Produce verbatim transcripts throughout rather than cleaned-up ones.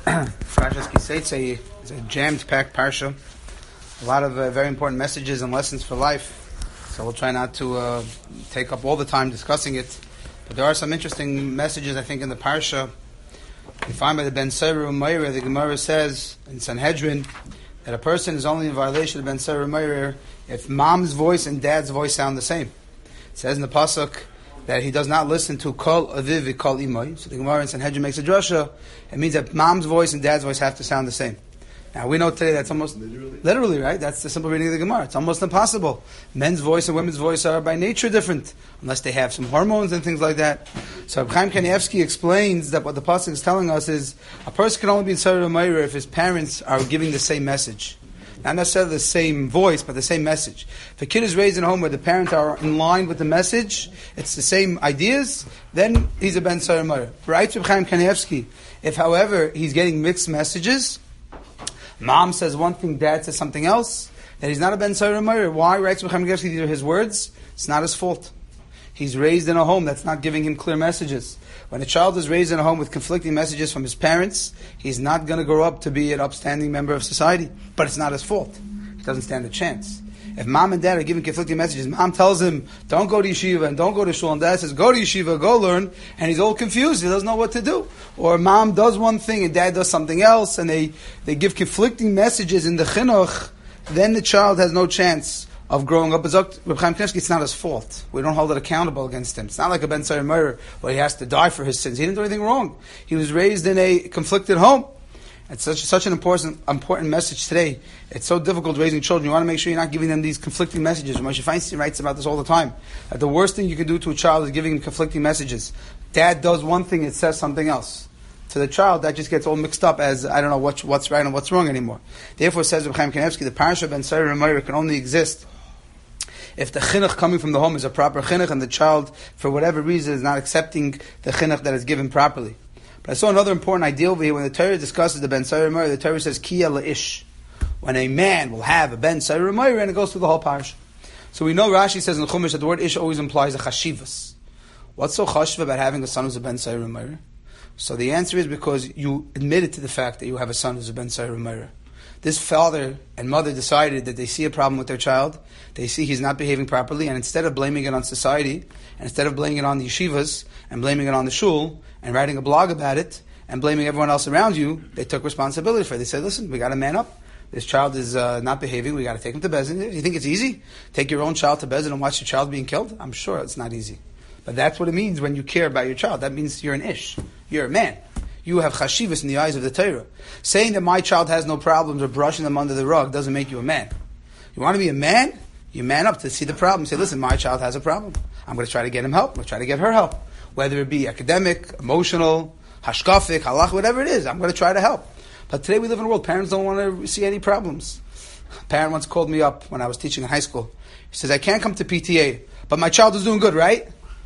Parshas Kiseitze is a jammed-packed parsha. A lot of uh, very important messages and lessons for life. So we'll try not to uh, take up all the time discussing it. But there are some interesting messages, I think, in the parsha. We find by the Ben Seira Umayr, the Gemara says in Sanhedrin that a person is only in violation of Ben Seira Umayr if mom's voice and dad's voice sound the same. It says in the pasuk that he does not listen to Kol Aviv v'Kol Imay. So the Gemara in Sanhedrin makes a drasha. It means that mom's voice and dad's voice have to sound the same. Now we know today that's almost literally, literally right? That's the simple reading of the Gemara. It's almost impossible. Men's voice and women's voice are by nature different, unless they have some hormones and things like that. So Chaim Kanievsky explains that what the pasuk is telling us is a person can only be in Seira Umayr if his parents are giving the same message. Not necessarily the same voice, but the same message. If a kid is raised in a home where the parents are in line with the message, it's the same ideas, then he's a Ben Seira Umayr. Right, Reb Chaim Kanievsky. If, however, he's getting mixed messages, mom says one thing, dad says something else, then he's not a Ben Seira Umayr. Why? Right, Reb Chaim Kanievsky, these are his words. It's not his fault. He's raised in a home that's not giving him clear messages. When a child is raised in a home with conflicting messages from his parents, he's not going to grow up to be an upstanding member of society. But it's not his fault. He doesn't stand a chance. If mom and dad are giving conflicting messages, mom tells him, don't go to yeshiva and don't go to shul, and dad says, go to yeshiva, go learn, and he's all confused, he doesn't know what to do. Or mom does one thing and dad does something else, and they, they give conflicting messages in the chinuch, then the child has no chance of growing up. Reb Chaim Kanievsky, it's not his fault. We don't hold it accountable against him. It's not like a Ben Seira Umayr where he has to die for his sins. He didn't do anything wrong. He was raised in a conflicted home. It's such such an important important message today. It's so difficult raising children. You want to make sure you're not giving them these conflicting messages. Moshe Feinstein writes about this all the time. That the worst thing you can do to a child is giving him conflicting messages. Dad does one thing, it says something else. To the child, that just gets all mixed up as, I don't know what's, what's right and what's wrong anymore. Therefore, says Reb Chaim Kanievsky, the parasha Ben Seira Umayr can only exist if the chinuch coming from the home is a proper chinuch and the child, for whatever reason, is not accepting the chinuch that is given properly. But I saw another important idea over here. When the Torah discusses the Ben Seira Umayr, the Torah says, Kiya la'ish. When a man will have a Ben Seira Umayr, and it goes through the whole parish. So we know Rashi says in Chumash that the word ish always implies a chashivas. What's so chashiv about having a son who's a Ben Seira Umayr? So the answer is because you admitted to the fact that you have a son who's a Ben Seira Umayr. This father and mother decided that they see a problem with their child, they see he's not behaving properly, and instead of blaming it on society, and instead of blaming it on the yeshivas, and blaming it on the shul, and writing a blog about it, and blaming everyone else around you, they took responsibility for it. They said, listen, we got to man up. This child is uh, not behaving, we got to take him to Beis Din. You think it's easy? Take your own child to Beis Din and watch your child being killed? I'm sure it's not easy. But that's what it means when you care about your child. That means you're an ish. You're a man. You have chashivas in the eyes of the Torah. Saying that my child has no problems or brushing them under the rug doesn't make you a man. You want to be a man? You man up to see the problem. Say, listen, my child has a problem. I'm going to try to get him help. I'm going to try to get her help. Whether it be academic, emotional, hashkafik, halach, whatever it is, I'm going to try to help. But today we live in a world, parents don't want to see any problems. A parent once called me up when I was teaching in high school. He says, I can't come to P T A, but my child is doing good, right?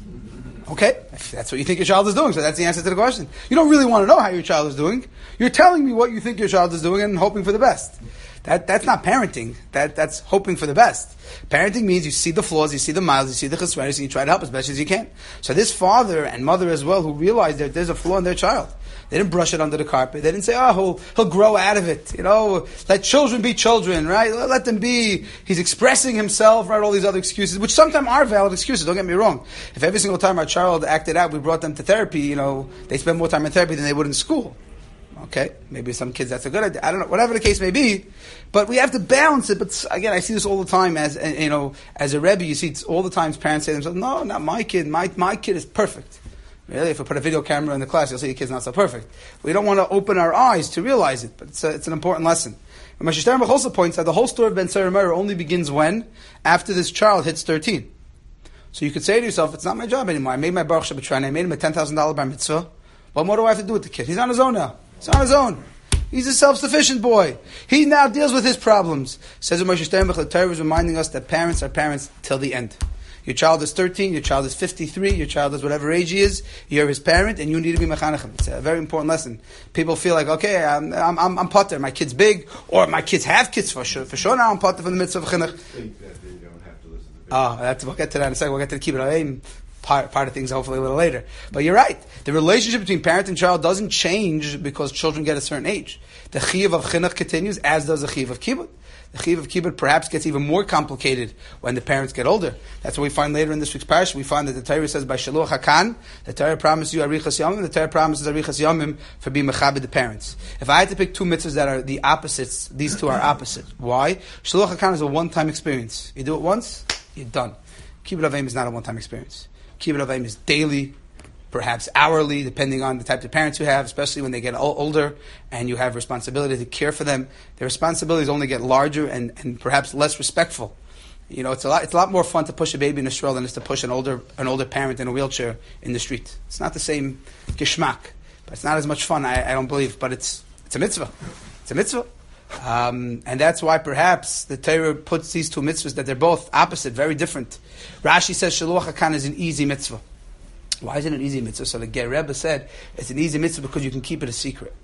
Okay, if that's what you think your child is doing, so that's the answer to the question. You don't really want to know how your child is doing. You're telling me what you think your child is doing and hoping for the best. That That's not parenting. That That's hoping for the best. Parenting means you see the flaws, you see the miles, you see the chesronos, and you try to help as best as you can. So this father and mother as well, who realized that there's a flaw in their child, they didn't brush it under the carpet. They didn't say, oh, he'll, he'll grow out of it. You know, let children be children, right? Let them be. He's expressing himself, right? All these other excuses, which sometimes are valid excuses, don't get me wrong. If every single time our child acted out, we brought them to therapy, you know, they spend more time in therapy than they would in school. Okay, maybe some kids that's a good idea. I don't know, whatever the case may be. But we have to balance it. But again, I see this all the time as, you know, as a Rebbe, you see it's all the times parents say to themselves, no, not my kid. My, my kid is perfect. Really, if we put a video camera in the class, you'll see your kid's not so perfect. We don't want to open our eyes to realize it, but it's, a, it's an important lesson. And Moshe Sternbach also points out the whole story of Ben Seira Umayr only begins when? After this child hits thirteen. So you could say to yourself, it's not my job anymore. I made my Baruch Shabbat I made him a ten thousand dollars bar mitzvah. What more do I have to do with the kid? He's on his own now. He's on his own. He's a self-sufficient boy. He now deals with his problems. Says Moshe Sternbach, the Torah is reminding us that parents are parents till the end. Your child is thirteen, your child is fifty-three, your child is whatever age he is, you're his parent, and you need to be mechanechem. It's a very important lesson. People feel like, okay, I'm I'm I'm, I'm potter, my kid's big, or my kids have kids for sure. For sure now I'm potter from the mitzvah of chinuch. Think that they don't have to listen to Ah, oh, we'll get to that in a second. We'll get to the kibbutz. part, part of things hopefully a little later. But you're right. The relationship between parent and child doesn't change because children get a certain age. The chiyuv of chinuch continues, as does the chiyuv of kibbut. The chiyuv of kibbut perhaps gets even more complicated when the parents get older. That's what we find later in this week's parasha. We find that the Torah says by Shaluach HaKan, the Torah promises you arichas yamim, the Torah promises arichas yamim for being mechabed the parents. If I had to pick two mitzvahs that are the opposites, these two are opposite. Why? Shaluach HaKan is a one-time experience. You do it once, you're done. Kibbut Avim is not a one-time experience. Kibbut Avim is daily, perhaps hourly, depending on the type of parents you have, especially when they get older and you have responsibility to care for them. Their responsibilities only get larger and, and perhaps less respectful. You know, it's a lot. It's a lot more fun to push a baby in a stroller than it's to push an older an older parent in a wheelchair in the street. It's not the same geschmack, but it's not as much fun. I, I don't believe, but it's it's a mitzvah. It's a mitzvah, um, and that's why perhaps the Torah puts these two mitzvahs that they're both opposite, very different. Rashi says Shaluach HaKan is an easy mitzvah. Why is it an easy mitzvah? So the Ger Rebbe said it's an easy mitzvah because you can keep it a secret.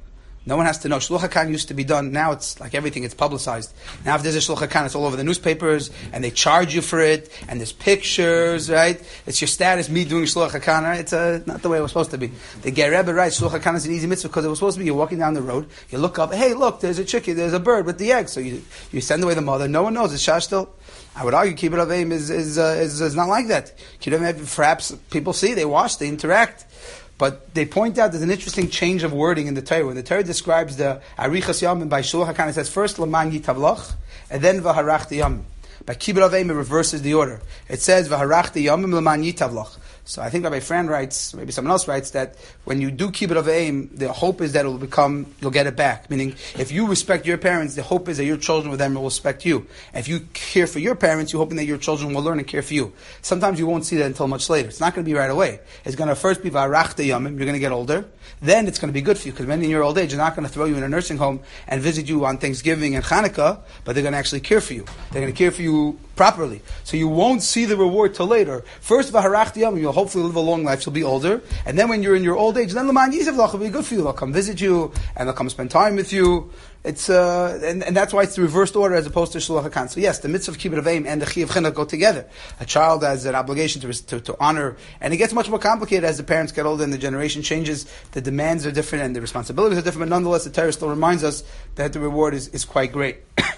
No one has to know. Shluch HaKan used to be done. Now it's like everything, it's publicized. Now if there's a Shluch HaKan, it's all over the newspapers, and they charge you for it, and there's pictures, right? It's your status, me doing Shluch HaKan, right? It's uh, not the way it was supposed to be. The Ger Rebbe writes, Shluch HaKan is an easy mitzvah because it was supposed to be you're walking down the road, you look up, hey, look, there's a chicken, there's a bird with the egg. So you you send away the mother, no one knows, it's shashtil. I would argue Kibbut Avim is is, uh, is is not like that. Kibbut Avim, perhaps people see, they watch, they interact. But they point out there's an interesting change of wording in the Torah. When the Torah describes the Arichas Yamim by Shaluach HaKan, it says first L'man Yitavloch, and then V'harachti Yamim. By Kibbut Avim, it reverses the order. It says V'harachti Yamim L'man Yitavloch. So I think Rabbi Fran writes, maybe someone else writes, that when you do Kibbut Avim, the hope is that it will become, you'll get it back. Meaning, if you respect your parents, the hope is that your children with them will respect you. If you care for your parents, you're hoping that your children will learn and care for you. Sometimes you won't see that until much later. It's not going to be right away. It's going to first be V'arachta Yamim, you're going to get older. Then it's going to be good for you, because when in your old age, they're not going to throw you in a nursing home and visit you on Thanksgiving and Hanukkah, but they're going to actually care for you. They're going to care for you properly. So you won't see the reward till later. First, V'harachti Yamim, you'll hopefully live a long life, you'll be older, and then when you're in your old age, then L'man Yitavloch will be good for you. They'll come visit you, and they'll come spend time with you. It's uh, and, and that's why it's the reversed order as opposed to Shaluach HaKan. So yes, the mitzvah of Kibbut Avim and the Chi of Chinuch go together. A child has an obligation to, to to honor, and it gets much more complicated as the parents get older and the generation changes. The demands are different and the responsibilities are different, but nonetheless, the Torah still reminds us that the reward is, is quite great.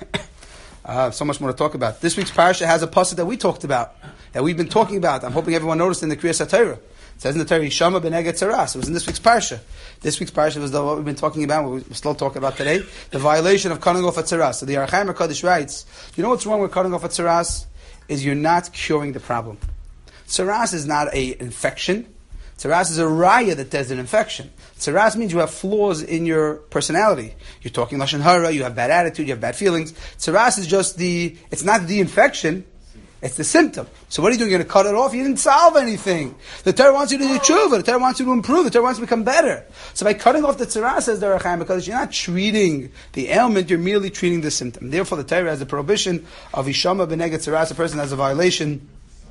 uh, so much more to talk about. This week's parasha has a pasuk that we talked about, that we've been talking about. I'm hoping everyone noticed in the Kriyas HaTorah. It says in the Torah, Yishama b'neged tzaras. It was in this week's parsha. This week's parsha was the, what we've been talking about, what we're still talking about today, the violation of cutting off a tzaras. So the Ohr HaChaim HaKadosh writes, you know what's wrong with cutting off a tzaras? Is you're not curing the problem. Tzaras is not an infection. Tzaras is a raya that there's an infection. Tzaras means you have flaws in your personality. You're talking lashon hara, you have bad attitude, you have bad feelings. Tzaras is just the, it's not the infection, it's the symptom. So what are you doing? You're going to cut it off? You didn't solve anything. The Torah wants you to do tshuva. The Torah wants you to improve. The Torah wants you to become better. So by cutting off the tzara, says the Ohr HaChaim, because you're not treating the ailment, you're merely treating the symptom. Therefore, the Torah has a prohibition of Yishama b'neged tzaras. A person has a violation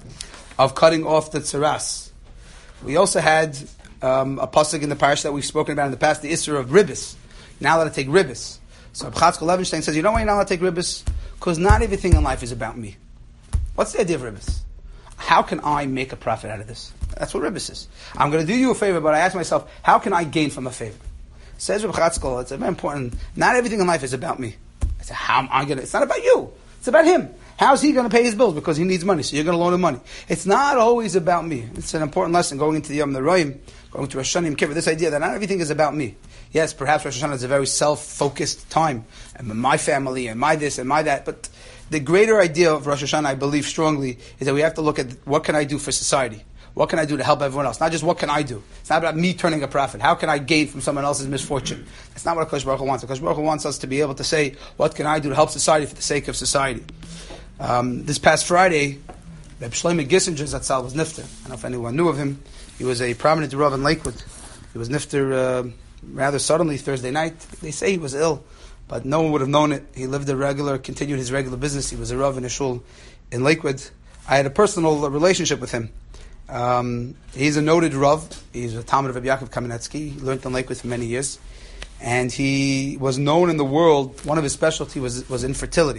of cutting off the tzaras. We also had um, a pasuk in the parish that we've spoken about in the past, the Isser of ribbis. You're not allowed to take ribbis. So Chatzkel Levenstein says, you know why you're not allowed to take ribbis? Because not everything in life is about me. What's the idea of ribbis? How can I make a profit out of this? That's what ribbis is. I'm going to do you a favor, but I ask myself, how can I gain from a favor? Says Reb Chatzkel, it's very important. Not everything in life is about me. I say, how am I going to? It's not about you. It's about him. How's he going to pay his bills? Because he needs money, so you're going to loan him money. It's not always about me. It's an important lesson going into the Yom Noraim, going to Rosh Hashanah Kippur. This idea that not everything is about me. Yes, perhaps Rosh Hashanah is a very self-focused time, and my family, and my this, and my that, but the greater idea of Rosh Hashanah, I believe strongly, is that we have to look at what can I do for society? What can I do to help everyone else? Not just what can I do. It's not about me turning a profit. How can I gain from someone else's misfortune? That's not what HaKadosh Baruch Hu wants. HaKadosh Baruch Hu wants us to be able to say, what can I do to help society for the sake of society? Um, this past Friday, Reb Shlomo Gissinger Zatzal was nifter. I don't know if anyone knew of him. He was a prominent Rav in Lakewood. He was nifter uh, rather suddenly Thursday night. They say he was ill, but no one would have known it. He lived a regular, continued his regular business. He was a Rav in a shul in Lakewood. I had a personal relationship with him. Um, he's a noted Rav. He's a Talmud of Rabbi Yaakov Kamenetsky. He learned in Lakewood for many years. And he was known in the world, one of his specialty was, was infertility.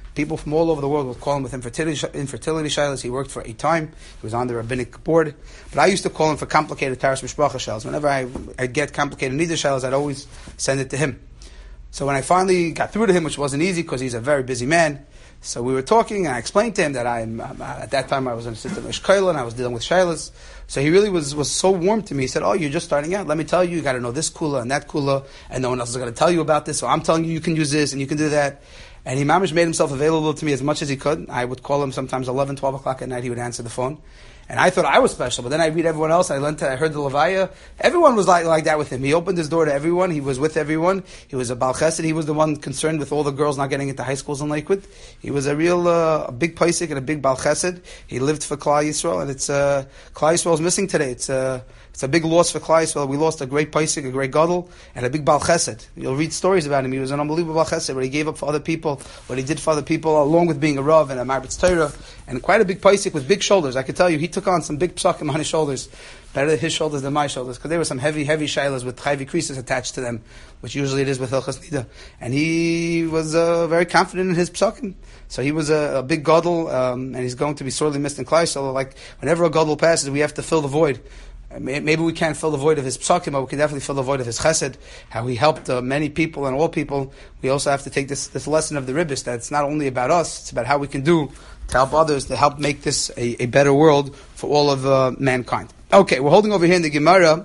People from all over the world would call him with infertility, infertility shilas. He worked for a time. He was on the rabbinic board. But I used to call him for complicated Taras Mishpacha shilas. Whenever I, I'd get complicated Niddah shilas, I'd always send it to him. So when I finally got through to him, which wasn't easy because he's a very busy man, so we were talking, and I explained to him that I'm, I'm at that time I was an assistant Mishkaila, and I was dealing with shilas. So he really was, was so warm to me. He said, "Oh, you're just starting out. Let me tell you, you got to know this kula and that kula, and no one else is going to tell you about this. So I'm telling you, you can use this and you can do that." And he mamish made himself available to me as much as he could. I would call him sometimes eleven, twelve o'clock at night. He would answer the phone. And I thought I was special, but then I read everyone else. I learned. To, I heard the Levaya. Everyone was like, like that with him. He opened his door to everyone. He was with everyone. He was a Baal Chesed. He was the one concerned with all the girls not getting into high schools in Lakewood. He was a real, uh, a big Paisik and a big Baal Chesed. He lived for Klal Yisrael, and it's uh, Klal Yisrael is missing today. It's uh, it's a big loss for Klal Yisrael. We lost a great Paisik, a great Gadol, and a big Baal Chesed. You'll read stories about him. He was an unbelievable Baal Chesed, what he gave up for other people, what he did for other people, along with being a Rav and a Marbitz Torah, and quite a big Paisik with big shoulders. I could tell you, he took on some big psak on his shoulders, better his shoulders than my shoulders, because there were some heavy, heavy shilas with chayvi creases attached to them, which usually it is with Hilchas Nida. And he was uh, very confident in his psakim. So he was a, a big gadol, um, and he's going to be sorely missed in Klal. So like whenever a gadol passes, we have to fill the void. Maybe we can't fill the void of his psakim, but we can definitely fill the void of his chesed, how he helped uh, many people and all people. We also have to take this, this lesson of the Ribbis, that it's not only about us, it's about how we can do to help others, to help make this a, a better world for all of uh, mankind. Okay, we're holding over here in the Gemara.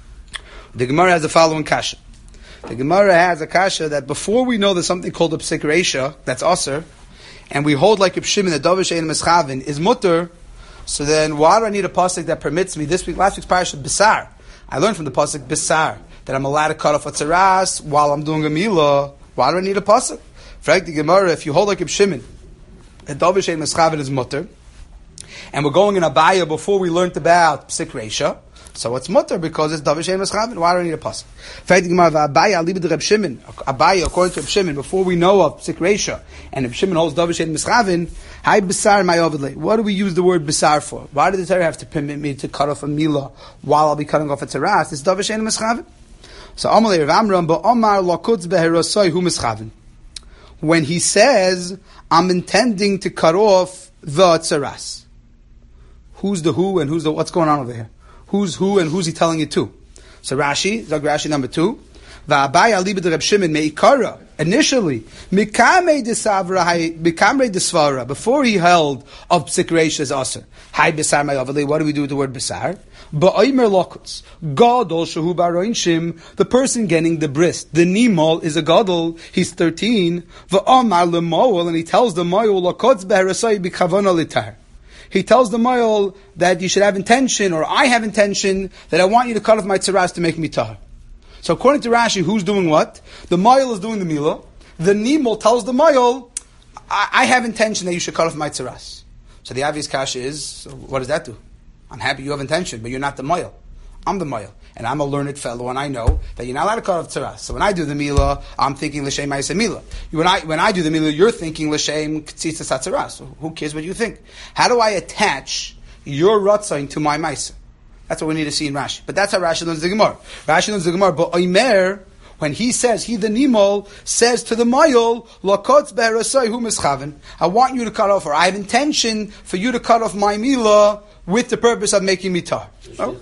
The Gemara has the following kasha. The Gemara has a kasha that before we know there's something called a psik reisha, that's aser, and we hold like Reb Shimon that Davar she'ein meschavin is mutter, so then why do I need a pasuk that permits me? This week, last week's parasha, Bisar. I learned from the pasuk Bisar that I'm allowed to cut off a tzaras while I'm doing a milah. Why do I need a pasuk? Frank the Gemara, if you hold like Reb Shimon, that Davar she'ein meschavin is mutter, and we're going in Abaya before we learned about psik reisha, so it's mutter because it's Davar she'ein meschavin. Why do I need a pasuk? Frank the Gemara, Abaya alibid Reb Shimon. Abaya, according to Reb Shimon, before we know of psik reisha, and Reb Shimon holds Davar she'ein meschavin. Hi Bisar my overlay. What do we use the word Bisar for? Why did the Torah have to permit me to cut off a milah while I'll be cutting off a tzaras? It's Davar she'ein meschavin. So Amalei Rav Amram ba'Omar lakutz beherosoi hu meschavin. When he says, I'm intending to cut off the tzaras. Who's the who and who's the, what's going on over here? Who's who and who's he telling it to? So Rashi, Zog Rashi number two, Va'abaya libid Reb Shimon me'ikara. Initially, Mikamei desavra, Mikamei desvara, before he held of psik reisha as aser. Hi Bisar ma'avali. What do we do with the word Bisar? Ba'omer lokutz. Gadol shehu baroinshim. The person getting the bris. The nimol is a gadol. He's thirteen. Va'amar lemoel, and he tells the moel lokutz beherasai b'kavana litar. He tells the moel that you should have intention, or I have intention, that I want you to cut off my tzaras to make me tahar. So according to Rashi, who's doing what? The moel is doing the milah. The nimol tells the moel, I, I have intention that you should cut off my tzaras. So the obvious kasha is, so what does that do? I'm happy you have intention, but you're not the moel. I'm the moel. And I'm a learned fellow, and I know that you're not allowed to cut off tzaras. So when I do the milah, I'm thinking l'shem ma'aseh milah. When I when I do the milah, you're thinking l'shem k'tzitzas hatzaras. So who cares what you think? How do I attach your ratzain to my ma'aseh? That's what we need to see in Rashi. But that's how Rashi learns the Gemara. Rashi learns the Gemara, but Omer, when he says, he the nimol, says to the mayol, lakotz beherasai hu mischaven. I want you to cut off, or I have intention for you to cut off my milah with the purpose of making me tar. Oh?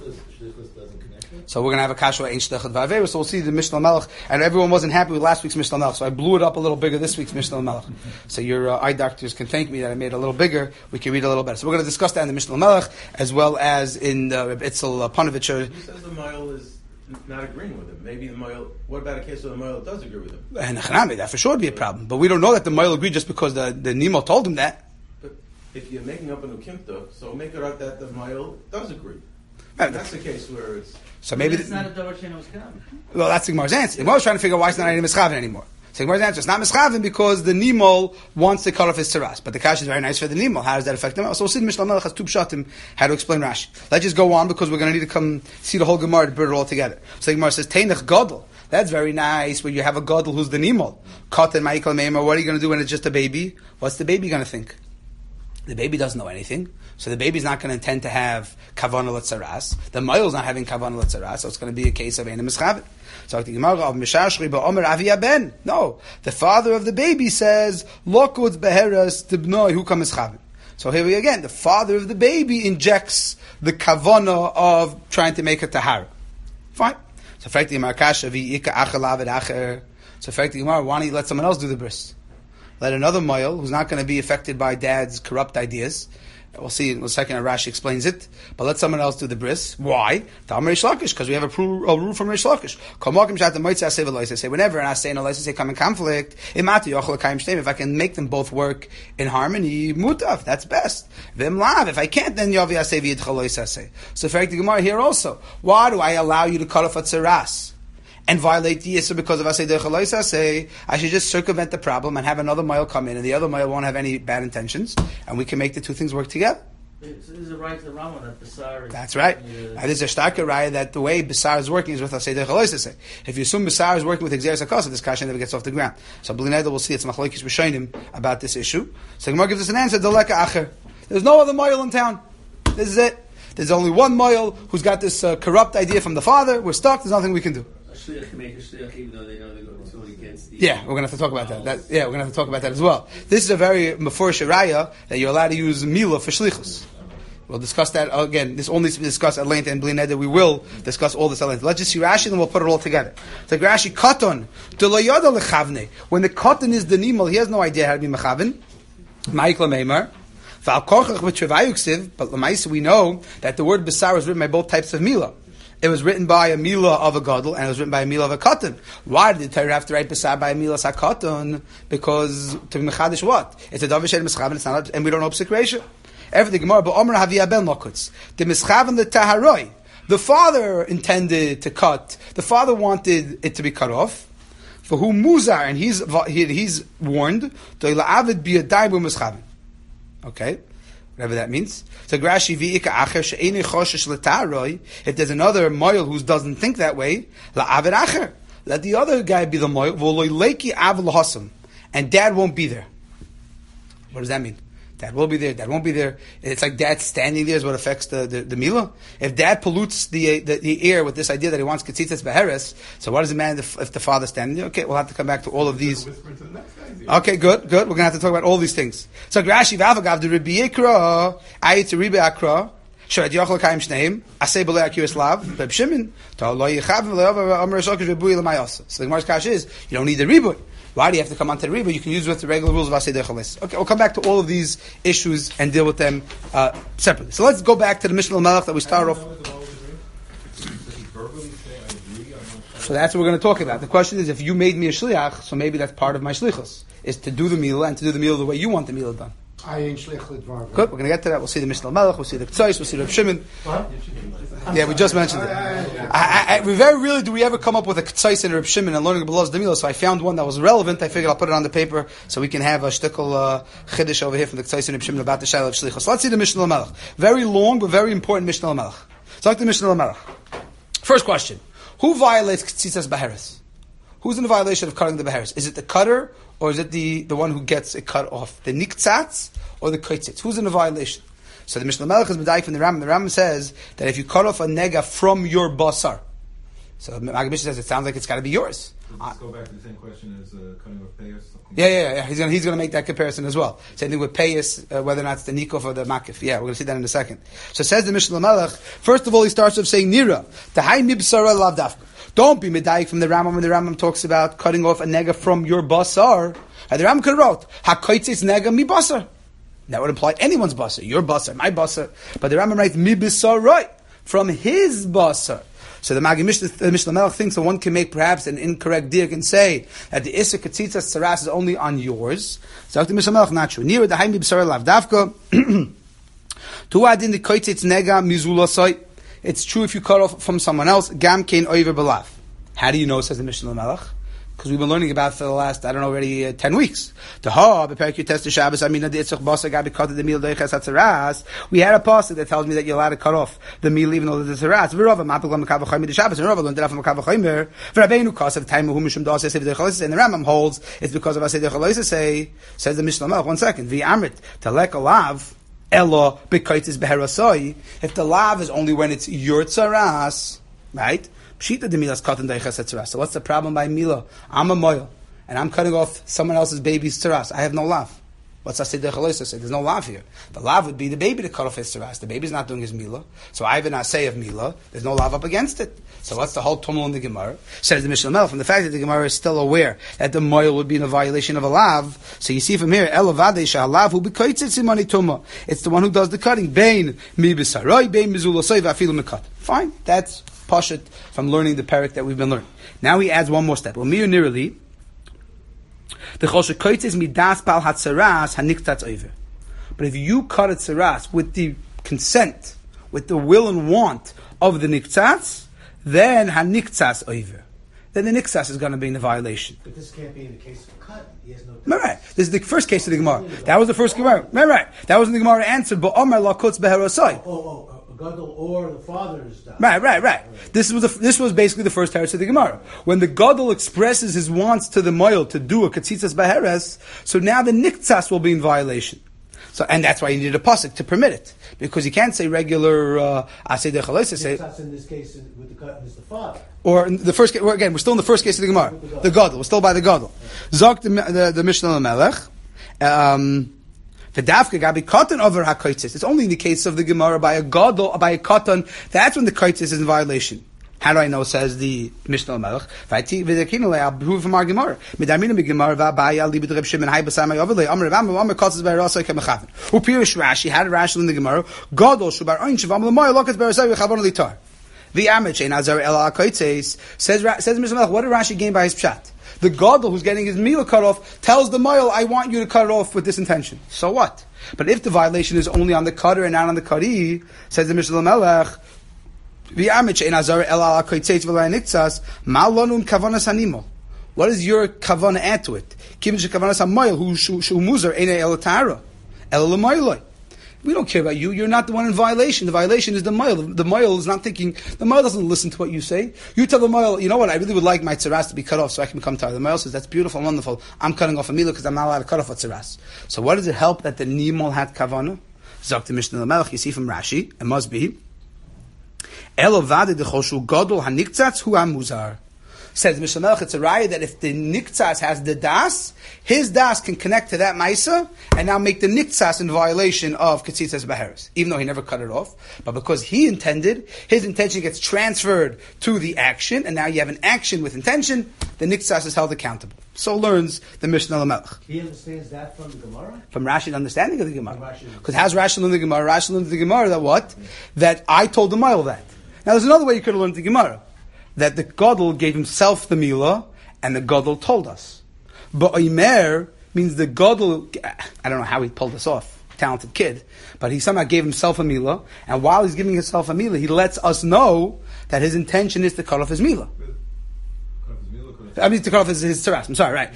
So we're going to have a kasha ein shtechet v'aveira. So we'll see the Mishnah Melech, and everyone wasn't happy with last week's Mishnah Melech, so I blew it up a little bigger this week's Mishnah Melech. So your uh, eye doctors can thank me that I made it a little bigger. We can read a little better. So we're going to discuss that in the Mishnah Melech as well as in the Reb Itzel uh, Panovich. He says the Moel is not agreeing with him. Maybe the Moel. What about a case where the Moel does agree with him? And that for sure would be a problem. But we don't know that the Moel agreed just because the the Nimo told him that. But if you're making up a new kimta, so make it out that the Moel does agree. Right, that's the case where it's. So maybe it's not a Davar she'ein meschavin. Well, that's the Gemara's answer. The Gemara was trying to figure out why it's not any Mischavin anymore. So the Gemara's answer, it's not Mischavin because the Nimol wants to cut off his tzaras. But the Kash is very nice for the Nimol. How does that affect him? So we'll see the Mishnah Melech has two pshatim how to explain Rashi. Let's just go on because we're going to need to come see the whole Gemara to put it all together. So the Gemara says, Teinech Gadol. That's very nice where you have a Gadol who's the Nimol. Katan Ma'ikal Meimah. What are you going to do when it's just a baby? What's the baby going to think? The baby doesn't know anything, so the baby's not going to intend to have kavanah l'tzaras. The moil's not having kavanah l'tzaras, so it's going to be a case of ein mischavin. So the Gemara of Mishashri ba'omer avi ben. No, the father of the baby says lokutz beheras tibnoi hu mischavin. So here we again, the father of the baby injects the kavanah of trying to make a tahara. Fine. So fact the Gemara kasha v'ika achalav acher. So fact the Gemara, why don't you let someone else do the bris? Let another moil who's not going to be affected by dad's corrupt ideas. We'll see in a second how Rashi explains it. But let someone else do the bris. Why? Because we have a, pru- a rule from Reish Lakish. I say whenever and I say no, let's say come in conflict. If I can make them both work in harmony, mutav, that's best. If I can't, then yavi asay v'yidcha. So for the Gemara here also, why do I allow you to cut off a tzeras and violate the Yisr because of Asay Dechaloisa, say, I should just circumvent the problem and have another mile come in, and the other mile won't have any bad intentions, and we can make the two things work together. So this is a right to the Rama that Basar is... That's right. Uh, there's a starker raya that the way Basar is working is with Asay Dechaloisa, say. If you assume Basar is working with Exeris HaKosa, this kasha never gets off the ground. So B'lineda will see it's Machlokes Rishonim about this issue. So Gemara gives us an answer, Doleka Acher. There's no other mile in town. This is it. There's only one mile who's got this uh, corrupt idea from the father. We're stuck. There's nothing we can do. Yeah, we're going to have to talk about that. that. Yeah, we're going to have to talk about that as well. This is a very mefurish raya that you're allowed to use milah for shlichus. We'll discuss that again. This only needs to be discussed at length, and B'lineda we will discuss all this at length. Let's just see Rashi, and we'll put it all together. So Rashi, katon de lo yada lechavne. When the katon is the nimal, he has no idea how to be mechavin. Ma'ikla meimar. But Lamaisa, we know that the word Basar was written by both types of milah. It was written by a milah of a gadol, and it was written by a milah of a katan. Why did the Torah have to write Basar by a milah of a katan? Because to be mechadish what? It's a davish mischaven. It's not, and we don't know psik reisha. Everything Gemara, but Omer havia ben lokutz. The mischaven the taharoi. The father intended to cut. The father wanted it to be cut off. For whom muzar, and he's he, he's warned to la'avid be a daibu mischaven. Okay, whatever that means. So Grashi v'ika acher she'eni choshesh l'taroi. If there's another moil who doesn't think that way, la'avid acher. Let the other guy be the moil. V'loi leiki av l'hasam, and dad won't be there. What does that mean? Dad will be there. Dad won't be there. It's like dad standing there is what affects the the, the milah. If dad pollutes the, the the air with this idea that he wants ketzitzas beheres, so what does it matter if, if the father's standing there? Okay, we'll have to come back to all of these. Okay, good, good. We're gonna have to talk about all these things. So Rashi v'avagav the Rabbi Yikra ayit to Rabbi Akra shad yochel kaim shneim asay b'lei akiris lav Reb Shimon to lo yichav v'le'over Amar Shokish Rebui l'mayasa. So the Gemara's kasha is you don't need the ribui. Why do you have to come onto the river? You can use with the regular rules of Asay Dechalis. Okay, we'll come back to all of these issues and deal with them uh, separately. So let's go back to the Mishnah Melech that we started off. So that's what we're going to talk about. The question is, if you made me a shliach, so maybe that's part of my shlichus, is to do the meal and to do the meal the way you want the meal done. I ain't shlich l'dvar. Good, we're going to get to that. We'll see the Mishnah Melech, we'll see the Ktsois, we'll see Reb Shimon. Yeah, we just mentioned it. I, I, I, we very rarely do we ever come up with a Ktsois and Reb Shimon and learning Belaz Demila, so I found one that was relevant. I figured I'll put it on the paper so we can have a shtickle uh, chiddush over here from the Ktsois and Reb Shimon about the Shaila of Shlichus. So let's see the Mishnah Melech. Very long but very important Mishnah Melech. So let's the Mishnah Melech. First question. Who violates Ktzitzas Beheres? Who's in the violation of cutting the Beheres? Is it the cutter or is it the, the one who gets it cut off? The Niktzatz or the Kaitzitz? Who's in the violation? So the Mishnah Melech is medayik from the Ram. The Ram says that if you cut off a nega from your basar, so Maggid Mishnah says it sounds like it's got to be yours. Let's go back to the same question as uh, cutting off payas. Yeah, yeah, yeah. He's going he's to make that comparison as well. Same thing with payas, uh, whether or not it's the nikof or the makif. Yeah, we're going to see that in a second. So says the Mishnah Melech. First of all, he starts off saying nira tahai mibsara lav dafka. Don't be medayik from the Rambam when the Rambam talks about cutting off a nega from your basar. And the Rambam could have wrote hakaitzis nega mi basar. That would imply anyone's basar, your basar, my basar. But the Rambam writes mi basar right from his basar. So the Maggid Mishnah, the Mishnah Melech thinks that one can make perhaps an incorrect dirk and say that the Isser Ketzitzas Tzaras is only on yours. So the Mishnah Melech not true. Nira the Haim B'Bsar Lav Davka. Tu adin the Koitzitz Nega Mizulasoi. It's true if you cut off from someone else. Gam Kein Oiver B'Lav. How do you know? Says the Mishnah Melech. Because we've been learning about it for the last, I don't know, already uh, ten weeks. The ha, b'perek test the Shabbos, I mean, the itzach basa gabi cut the meal doiches hatzaras. We had a pasuk that tells me that you're allowed to cut off the meal even though there's a tzaras. V'rova mapik lam makav the Shabbos, and Rova learned that from makav chaymer. V'rabeinu kasav time who mishum das say v'dechalosis, and the Rambam holds it's because of asay dechalosis. Say says the Mishnah Melech. One second, v'amrit talek alav. Elo bekaitis beherasoi. If the lav is only when it's your tzaras, right? Pshita de milas katan deichas tzaras. So what's the problem by mila? I'm a moil, and I'm cutting off someone else's baby's tzaras. I have no lav. What's Aseh Dechaloisa say? There's no lav here. The lav would be the baby to cut off his tzaras. The baby's not doing his mila. So I have an Aseh of mila. There's no lav up against it. So what's the whole tumul in the Gemara? Says the Mishnah Melech, from the fact that the Gemara is still aware that the moil would be in a violation of a lav. So you see from here, Elavade shahalav hu b'koitzit simani tuma. It's the one who does the cutting. Bein mi b'sarai, bein mizulasoi v'afilu mekat. Fine. That's pashut from learning the parak that we've been learning. Now he adds one more step. Well, mir nearly. The choshekoitzes midas bal hatzaras haniktats over. But if you cut a tzaras with the consent, with the will and want of the niktats, then haniktats over. Then the niktats is going to be in the violation. But this can't be in the case of cut. He has no. Right, right. This is the first case of the Gemara. That was the first Gemara. Right, right. That was in the Gemara answer. But Omar la kutz beherosai. Oh, oh, oh, a gadol or the father's done. Right, right, right. This was the, this was basically the first teretz of the Gemara. When the gadol expresses his wants to the moil to do a katzitzas beheres, so now the niktzas will be in violation. So, and that's why you need a pasuk to permit it, because you can't say regular aseh uh, dechaloisa. Say in this case with the cut is the father. Or in the first case, well, again, we're still in the first case of the Gemara. The gadol, we're still by the gadol. Zok the the, the Mishnah Melech. Um, The dafka gabi katan over hakaitzis. It's only in the case of the Gemara by a gadol, by a katan. That's when the kaitzis is in violation. How do I know? Says the Mishnah Melech. V'ati v'dekinu le'al prove from our Gemara. Midamina b'Gemara v'abaya libid Reb Shimon hay b'samay overlay. Amar Rav Amar katzis b'Rasai kemachavin. Upirish Rashi had a Rashi in the Gemara. Gadol shubar ein shavam l'moy lokas b'Rasai v'chavon litar. The Amich ein azar el hakaitzis says says Mishnah Melech. What did Rashi gain by his pshat? The gadol who's getting his meal cut off tells the moil, I want you to cut it off with this intention. So what? But if the violation is only on the cutter and not on the kari, says the Mishnah Melech, what is your kavana add to it? We don't care about you. You're not the one in violation. The violation is the moil. The moil is not thinking. The moil doesn't listen to what you say. You tell the moil, you know what? I really would like my tzaras to be cut off so I can become tired. The moil says, that's beautiful and wonderful. I'm cutting off a milah because I'm not allowed to cut off a tzaras. So what does it help that the nimol had kavana? Zok the Mishnah Melech. You see from Rashi, it must be Elovade dechoshu gadol haniktzatz hu amuzar. Says Mishnah Melech, it's a raya that if the niktzas has the das, his das can connect to that maisa and now make the niktzas in violation of ketzitzas beheres, even though he never cut it off. But because he intended, his intention gets transferred to the action, and now you have an action with intention, the niktzas is held accountable. So learns the Mishnah Melech. He understands that from the Gemara? From Rashi's understanding of the Gemara. Because how's Rashi learn the Gemara? Rashi learns the Gemara that what? That I told the Mile that. Now there's another way you could have learned the Gemara. That the Gadol gave himself the Milah, and the Gadol told us. But Omer means the Gadol, I don't know how he pulled this off, talented kid, but he somehow gave himself a Milah, and while he's giving himself a Milah, he lets us know that his intention is to cut off his Milah. I mean, to cut off his, his Tzaras. I'm sorry, right.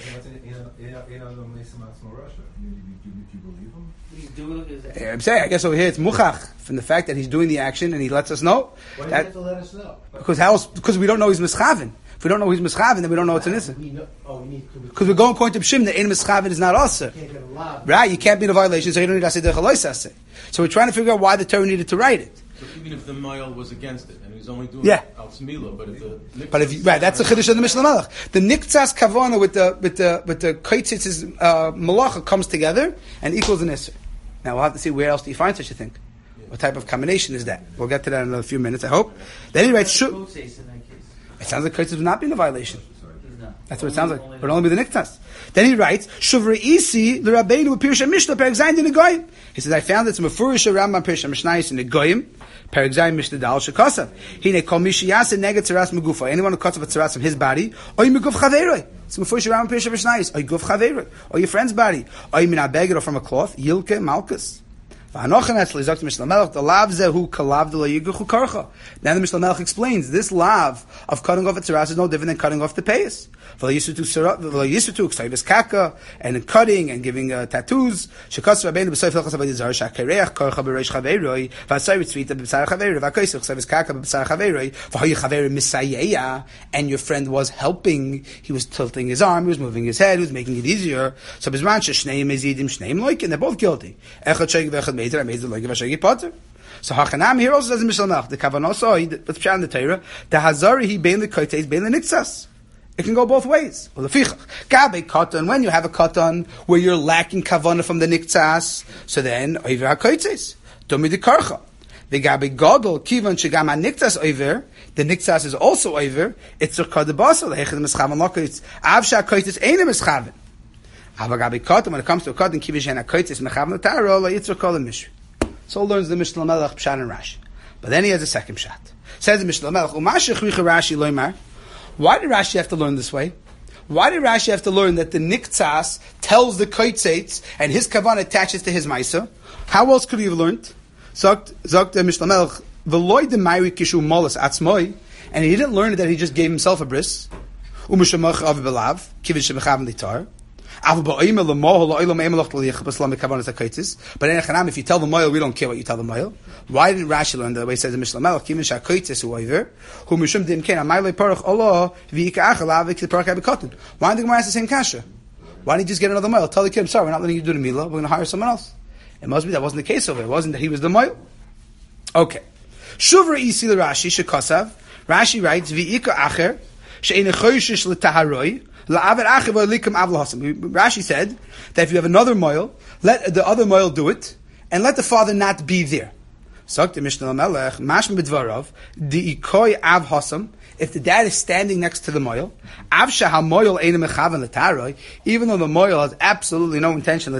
I'm saying, I guess over here it's muchach from the fact that he's doing the action and he lets us know. Why do you have to let us know? Because how else? Because we don't know he's mischavin. If we don't know he's mischavin, then we don't know it's an issa. Because we're going point to Pshim that in mischavin is not us. Right? You can't be in a violation, so you don't need to say the So we're trying to figure out why the Torah needed to write it. So even if the Moel was against it and he was only doing yeah. it out Smila, but if the but if you, right, that's the chiddush of the Mishnah Melech. The niktzas kavana with the with the with the kaitzitz uh, malacha comes together and equals an issa. Now we'll have to see where else do you find such a thing. Yeah. What type of combination is that? We'll get to that in a few minutes, I hope. Then he writes, Shu- it sounds like Kaitzis would not be in a violation. That's what it sounds like. It would only be the Niktas. Then he writes, Shuvra Isi, the Rabbeinu, Pirsha Mishnah, Perek in the Goyim. He says, I found it's Mefurish Rambam Pirsha Mishnayis in the Goyim, Perek Zayin Mishnah Dal Shekasav. He ne kol Mishiyas and Neged Tzaras Megufa. Anyone who cuts off a Tzaras from his body, Oy Meguf Chaveroi. It's Mefurish Rambam Pirsha Mishnayis, Oy Guf Chaveroi. Or your friend's body. Oy Min Abeged or from a cloth, Yilke Malkus. Now the Mishnah Melech explains this lav of cutting off a tzaras is no different than cutting off the payas. And cutting and giving uh, tattoos. And your friend was helping. He was tilting his arm. He was moving his head. He was making it easier. So and they're both guilty. made it, I made it like Vashagi Potter. So Hachanam here also says in Mishnah Melech, the Kavanah saw, let's put in the Torah, the Hazari, he bein the Kotes, bein the Nixas. It can go both ways. Well, Gabe Katan, when you have a Katan where you're lacking Kavanah from the Nixas, so then, Oiver HaKotes, Domi de Karcha. The Gabe Godel, Kivan Shigam HaNixas Oiver, the Nixas is also Oiver, it's a Kadabasa, the Hechad Mischavan Lokitz, Avsha HaKotes Eine Mischavan. Ava Gabe Katan, when it comes to a Katan, Kivan Shigam HaKotes Mischavan Taro, La Yitzra Kol Mishri. So learns the Mishnah Melech Pshat and Rashi. But then he has a second shot. Says the Mishnah Melech, Umashich Richa Rashi Loimar. Why did Rashi have to learn this way? Why did Rashi have to learn that the Niktsas tells the Koitzaitz and his Kavan attaches to his Maisa? How else could he have learned? Zogt the Mishnah Melech, Veloy de Mairi Kishu Molas Atzmoi, and he didn't learn that he just gave himself a bris. Umishamach Av Belav, Kivish Shebechav Litar. But in Echanam, if you tell the Moil, we don't care what you tell the Moil. Why didn't Rashi learn the way it says in Mishnah Melech, Kimin Shakoitis who over, who Mishum Dim Ken, Amayle Parach Allah, Vika Achalav, the Parach Abikotin. Why didn't the Gemara ask the same kasha? Why didn't you just get another Moil? Tell the kid, I'm sorry, we're not letting you do the Milah, we're going to hire someone else. It must be that wasn't the case over. It wasn't that he was the Moil. Okay. Shuvra Isi the Rashi, Shekasav, Rashi writes, Vika Acher, She'ene Choyshish L'Taharoi, Rashi said that if you have another moil, let the other moil do it, and let the father not be there. If the dad is standing next to the moil, even though the moil has absolutely no intention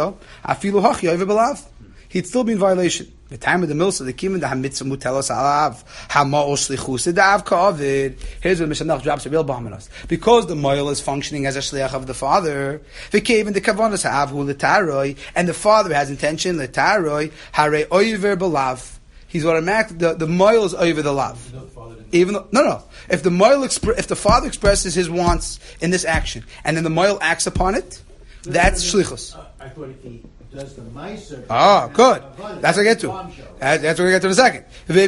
he'd still be in violation. The time of the milsa, the kimin, the hamitzah mutelos alav, hamaos lichus, the av ka'avid. Here's where Mishnah drops a real bomb on us. Because the moil is functioning as a shliach of the father, the cave and the kavanas have hu letaroi, and the father has intention letaroi, hare oiver belav. He's automatic. The the moil is over the lav. Even though, no, no. If the moil expre- if the father expresses his wants in this action, and then the moil acts upon it, that's shlichus. I thought if he does the Meiser. Ah, good. That's what I get to. That's what we get to in a second.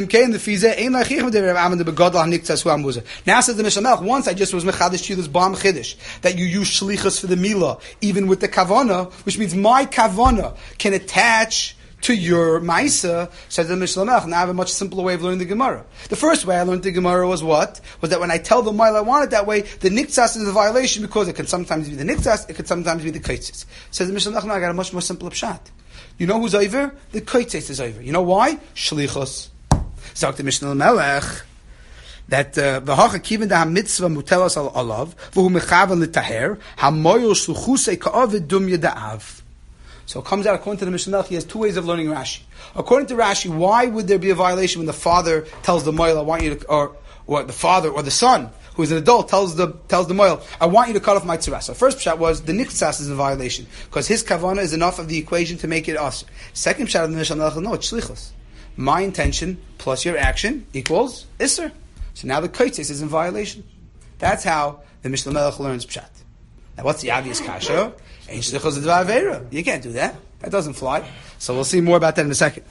Now says the Mishnah Melech, once I just was mechadish chilas bam chidish, that you use shlichus for the milah, even with the kavana, which means my kavana can attach to your Maisa, says the Mishnah Melech. Now I have a much simpler way of learning the Gemara. The first way I learned the Gemara was what? Was that when I tell the Mail I want it that way, the Niktsas is a violation because it can sometimes be the Niktsas, it can sometimes be the Kaitzis. Says the Mishnah Melech, now I got a much more simple pshat. You know who's over? The Kaitzis is over. You know why? Shlichus. Sagt the Mishnah Melech that v'hacha kiven da mitzvah mutelas al alav v'hu mechavan l'taher hamoyol shluchusei ka'avid dum yeda'av. So it comes out, according to the Mishnah Melech, he has two ways of learning Rashi. According to Rashi, why would there be a violation when the father tells the moil, I want you to, or, or the father, or the son, who is an adult, tells the tells the moil, I want you to cut off my tzaras. So first pshat was, the niktsas is a violation, because his kavana is enough of the equation to make it us. Second pshat of the Mishnah Melech, no, it's shlichus. My intention plus your action equals isser. So now the kaitzis is in violation. That's how the Mishnah Melech learns pshat. Now what's the obvious kasha? You can't do that. That doesn't fly. So we'll see more about that in a second.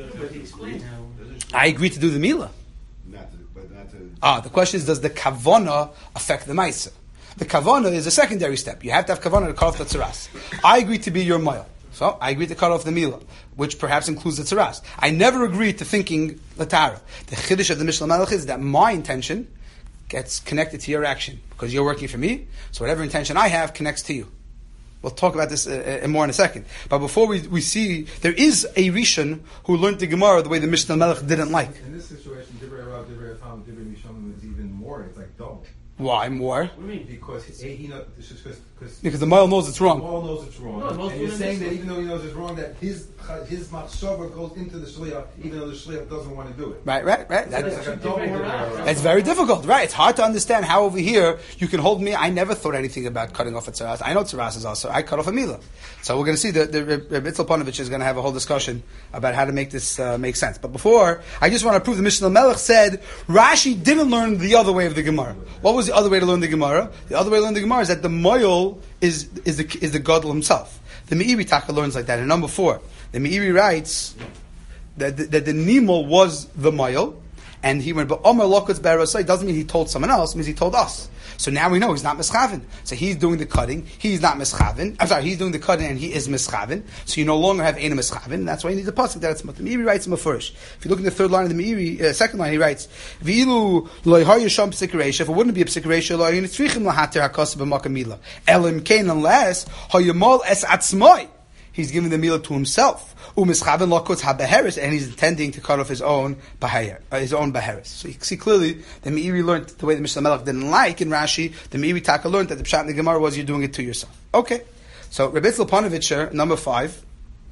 I agree to do the Mila. Ah, the question is, does the Kavana affect the Maisa? The Kavana is a secondary step. You have to have Kavana to cut off the Tzaras. I agree to be your Mile. So I agree to cut off the Mila, which perhaps includes the Tzaras. I never agreed to thinking Latara. The Chiddush of the Mishnah Melech is that my intention gets connected to your action because you're working for me. So whatever intention I have connects to you. We'll talk about this uh, uh, more in a second. But before we we see, there is a Rishon who learned the Gemara the way the Mishnah Melech didn't like. In this situation, Divrei Rav, Divrei Tam, Divrei Misham is even more. It's like double. Why more? What do you mean? Because he, he know, this is because because the mile knows it's wrong. The mile knows it's wrong, no, and you're saying that even though he knows it's wrong, that his his machshava goes into the shliach, even though the shliach doesn't want to do it. Right, right, right. That's, it's like a double Divrei it's very difficult, right? It's hard to understand how over here you can hold me. I never thought anything about cutting off a tzaras. I know tzaras is also. I cut off a milah. So we're going to see that the Reb Itzel Panovich is going to have a whole discussion about how to make this uh, make sense. But before, I just want to prove the Mishnah Melech said Rashi didn't learn the other way of the Gemara. What was the other way to learn the Gemara? The other way to learn the Gemara is that the moil is is the is the Gadol himself. The Meiri Taka learns like that. And number four, the Meiri writes that the, that the Nimel was the moil, and he went, but Omer Lokutz Barasai doesn't mean he told someone else, it means he told us. So now we know he's not mischaven. So he's doing the cutting, he's not mischaven. I'm sorry, he's doing the cutting and he is mischaven. So you no longer have Eina mischaven, and that's why he needs a pasuk that it's the Meiri writes in Mefurish. If you look in the third line of the Meiri, uh, second line, he writes, V'ilu loy har yisham p'sikeresha, if it wouldn't be a p'sikeresha, loy yinitzrichim lahater hakasa b'makamila. Elim kein unless hayamol es atzmai. He's giving the mila to himself. Umischaven lokotz habeheres, and he's intending to cut off his own baher, uh, his own baheres. So you see clearly the Meiri learned the way the Mishnah Melech didn't like in Rashi. The Meiri Taka learned that the pshat in the Gemara was you're doing it to yourself. Okay, so Rebbe Tzil Panovitcher, number five.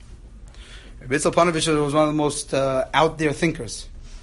Rebbe Tzil Panovitcher was one of the most uh, out there thinkers.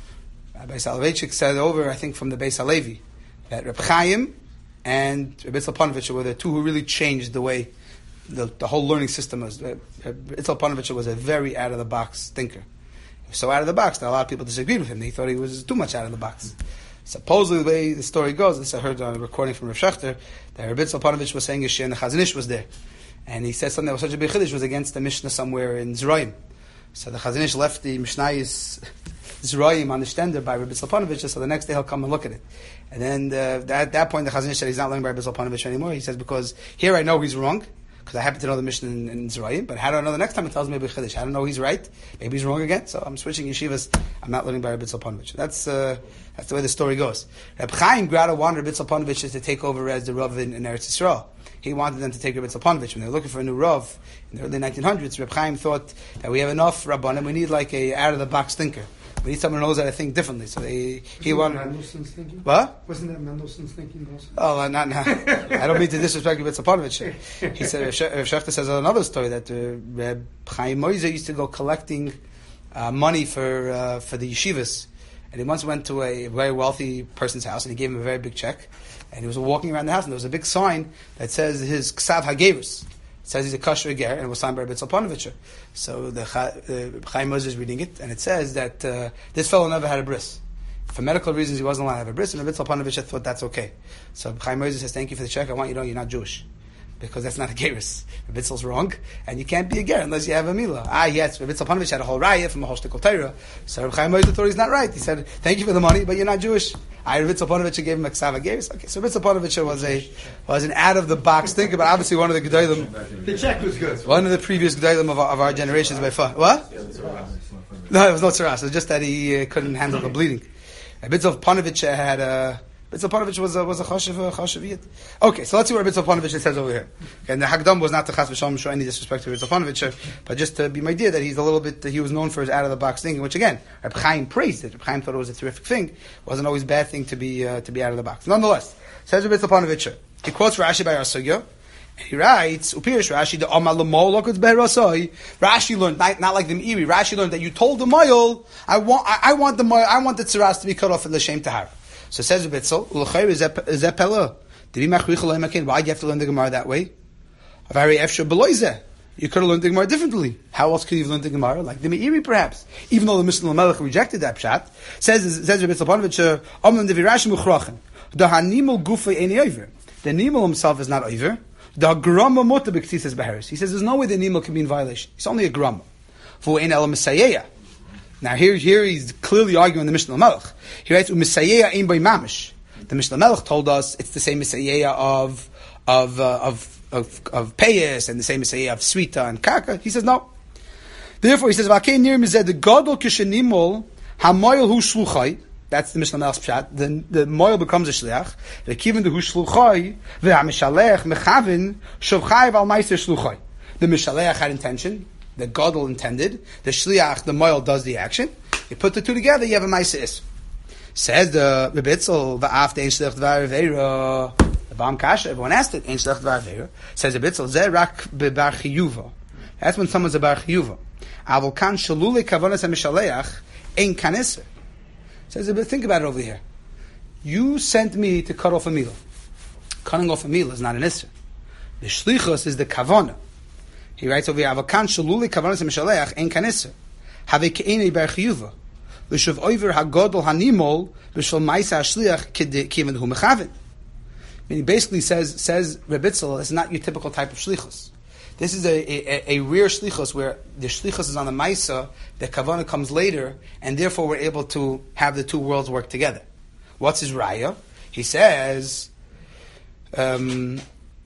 Rabbi Soloveitchik said over, I think, from the Beis Halevi, that Reb Chaim and Rebbe Tzil Panovitcher were the two who really changed the way The, the whole learning system was. Uh, Itzel Panovitcher was a very out of the box thinker. He was so out of the box that a lot of people disagreed with him. They thought he was too much out of the box. Supposedly, the way the story goes, this I heard on a recording from Rav Shechter, that Rabbi Itzel Panovitcher was saying Yeshia and the Chazon Ish was there, and he said something that was such a big chiddush was against the Mishnah somewhere in Zerayim. So the Chazon Ish left the Mishnayis Zerayim on the stender by Rabbi Itzel Panovitcher. So the next day he'll come and look at it. And then uh, at that point, the Chazon Ish said he's not learning by Rabbi Itzel Panovitcher anymore. He says because here I know he's wrong, because I happen to know the Mishnah in, in Zerayim, but how do I know the next time it tells me maybe Chiddush? I don't know he's right, maybe he's wrong again, so I'm switching yeshivas, I'm not learning by Rabbi Tzil Panovitch. That's uh, that's the way the story goes. Reb Chaim Grada wanted Rabbi Tzil Panovitch to take over as the Rav in, in Eretz Yisrael. He wanted them to take Rabbi Tzil Panovitch. When they were looking for a new Rav in the early nineteen hundreds, Reb Chaim thought that we have enough Rabbanim, we need like a out-of-the-box thinker. We need someone who knows how to think differently. So they, he wanted. Mendelssohn's thinking? What? Wasn't that Mendelssohn's thinking also? Oh, not, not. I don't mean to disrespect Rabbi Tzil He said, Rav Shechter says another story that uh, Reb Chaim Moiser used to go collecting uh, money for uh, for the yeshivas, and he once went to a very wealthy person's house, and he gave him a very big check, and he was walking around the house, and there was a big sign that says his Ksav HaGerus. It says he's a kosher ger, and it was signed by Rabbi Tzil Panovitcher. So the uh, Chaim Moses is reading it, and it says that uh, this fellow never had a bris. For medical reasons, he wasn't allowed to have a bris, and Rabbi Tzil Panovitcher thought that's okay. So Chaim Moses says, "Thank you for the check. I want you to know you're not Jewish, because that's not a gerus. Rabbi Tzil's wrong, and you can't be a ger unless you have a milah." Ah, yes, Rabbi Tzil Panovitcher had a whole raya from a whole shtickle Torah. So Rabbi Chaim Moses thought he's not right. He said, "Thank you for the money, but you're not Jewish." I Rabbi Tzil Panovitcher gave him a ksav gerus. Okay, so Rabbi Tzil Panovitcher was a was an out of the box thinker, but obviously one of the gedolim. The check was good. One of the previous gedolim of, our- of our generations by far. What? No, it was not tzaras. It was just that he uh, couldn't handle the bleeding. Rabbi Tzil Panovitcher had a. Rabbi Tzil Panovitcher was a was a chashiv a chashiviyat. Okay, so let's see what Rabbi Tzil Panovitcher says over here. And the Hagdam was not to chas v'shalom show any disrespect to Rabbi Tzil Panovitcher, but just to be my idea that he's a little bit. He was known for his out of the box thinking, which again, Rabbi Chaim praised it. Rabbi Chaim thought it was a terrific thing. It wasn't always a bad thing to be uh, to be out of the box. Nonetheless, says Rabbi Tzil Panovitcher. He quotes Rashi by our sugya. He writes, Upirish Rashi, the Amal Lamol Beherasai. Rashi learned, not, not like the Meiri, Rashi learned that you told the Moil, I want I, I want the Moil, I want the Tzaras to be cut off at L'Shem Tahar. So says Rabbi Tzil, Ulachayr is that Pella. Why do you have to learn the Gemara that way? Very Efshar Beloizeh. You could have learned the Gemara differently. How else could you have learned the Gemara? Like the Meiri, perhaps. Even though the Mishnah Melech rejected that pshat, says says Rabbi Tzil Panovitcher, Omnam Devi Rashi Muchrachen. The Hanimel Gufay Eini Over. The Nimel himself is not over. The grama muta b'ktisas beharis. He says there's no way the nimel can be in violation. It's only a grama. For ein el misayeya. Now here, here he's clearly arguing the Mishnah Melech. He writes umisayeya ein by mamish. The Mishnah Melech told us it's the same misayeya of of uh, of of of payas and the same misayeya of svita and karka. He says no. Therefore he says v'akein nir mized the gadol kishenimol hamoyel hu shluchai. That's the Mishnah Melech's pshat. The the moil becomes a shliach. The kivin the hu shluchai ve'amishalech mechavin shovchai val meiser shluchai. The mishalech had intention. The gadol intended. The shliach, the moil, does the action. You put the two together, you have a meiser is. Says the Rebbe Tzil va'af ein shliach dvar veira. The Bam Kasha. Everyone asked it. Ein shliach dvar veira. Says Rebbe Tzil zeh rak bebar chiyuva. That's when someone's a bar chiyuva. Avol kan shalule kavanas hamishalech ein kaneser. Says, but think about it over here. You sent me to cut off a meal. Cutting off a meal is not an isser. The shlichus is the kavana. He writes over here, Avakan shaluli kavanas ha'mishaleach en kan isser. Have ke'enei bar chiyuva. L'shav oiver hagodol hanimol l'shal ma'isa ha'shliach kiven hu mechavin. He basically says, says Rebbe Tzil, it's not your typical type of shlichus. This is a, a, a rare shlichus where the shlichus is on the Maisa, the Kavanah comes later, and therefore we're able to have the two worlds work together. What's his raya? He says, Um,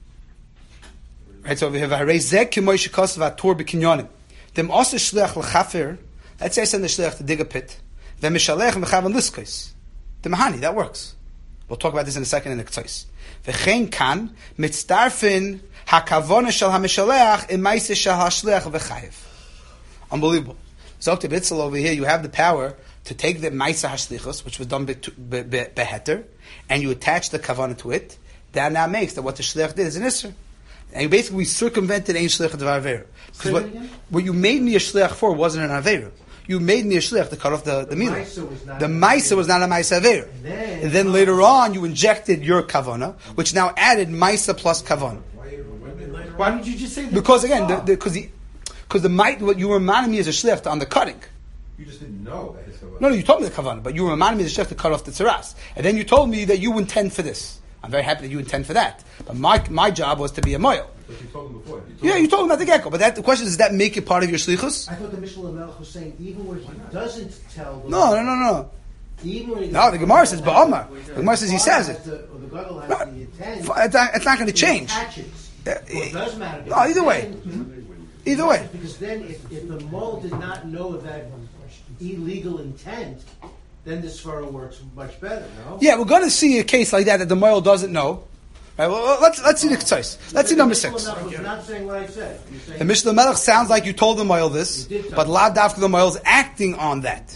right, so we have a Rezek Kimoish Kosav Ator B'Kinyonim. Dem also Shliach L'Chafer, let's say I send the Shliach to dig a pit. Then Mishalech Mechavan Liskos. The Mahani, that works. We'll talk about this in a second in the K'tzais. V'chein kan, mitzdarfin hakavona shel ha-Mishalech im Maise shel ha-Shliach v'chayev. Unbelievable. Zokte Bitzel over here, you have the power to take the Maisa HaShlichus, which was done beheter, and you attach the Kavanah to it. That now makes that what the Shliach did is an Isser. And you basically circumvented Ein Shliach Devar Aveira. Because what, what you made me a Shliach for wasn't an Aveira. You made me a Shliach to cut off the, the, the Milah. The Maisa was not a Maisa Aveira. And then, and then later on, you injected your Kavanah, which now added Maisa plus Kavanah. Why did you just say that? Because again, because the, Because the might, what you were reminding me is a shliach on the cutting. You just didn't know that his kavanah. No, no, you told me the kavanah, but you were reminding me as a shliach to cut off the tzaras. And then you told me that you intend for this. I'm very happy that you intend for that. But my my job was to be a moil. But you told him before. You told Yeah, him. you told him at the get-go. But that, the question is, does that make it part of your shlichus? I thought the Mishnah Melech was saying even where he doesn't tell the No, no, no, no. Even when he No, the Gemara says Ba'amar. The Gemara says he says it. The, or the Gadol has No, the intent. it's not, it's not going to change. Attaches. Uh, Well, it does matter. No, either way. Either way. Because then if, if the mole did not know that illegal intent, then the Svara works much better, no? Yeah, we're going to see a case like that that the moil doesn't know. Right, well, let's let's see the K'tzais. Let's see number six. You're not saying what I said. You're saying The Mishnah Melech sounds like you told the moil this, but Lav Dafka the moil is acting on that.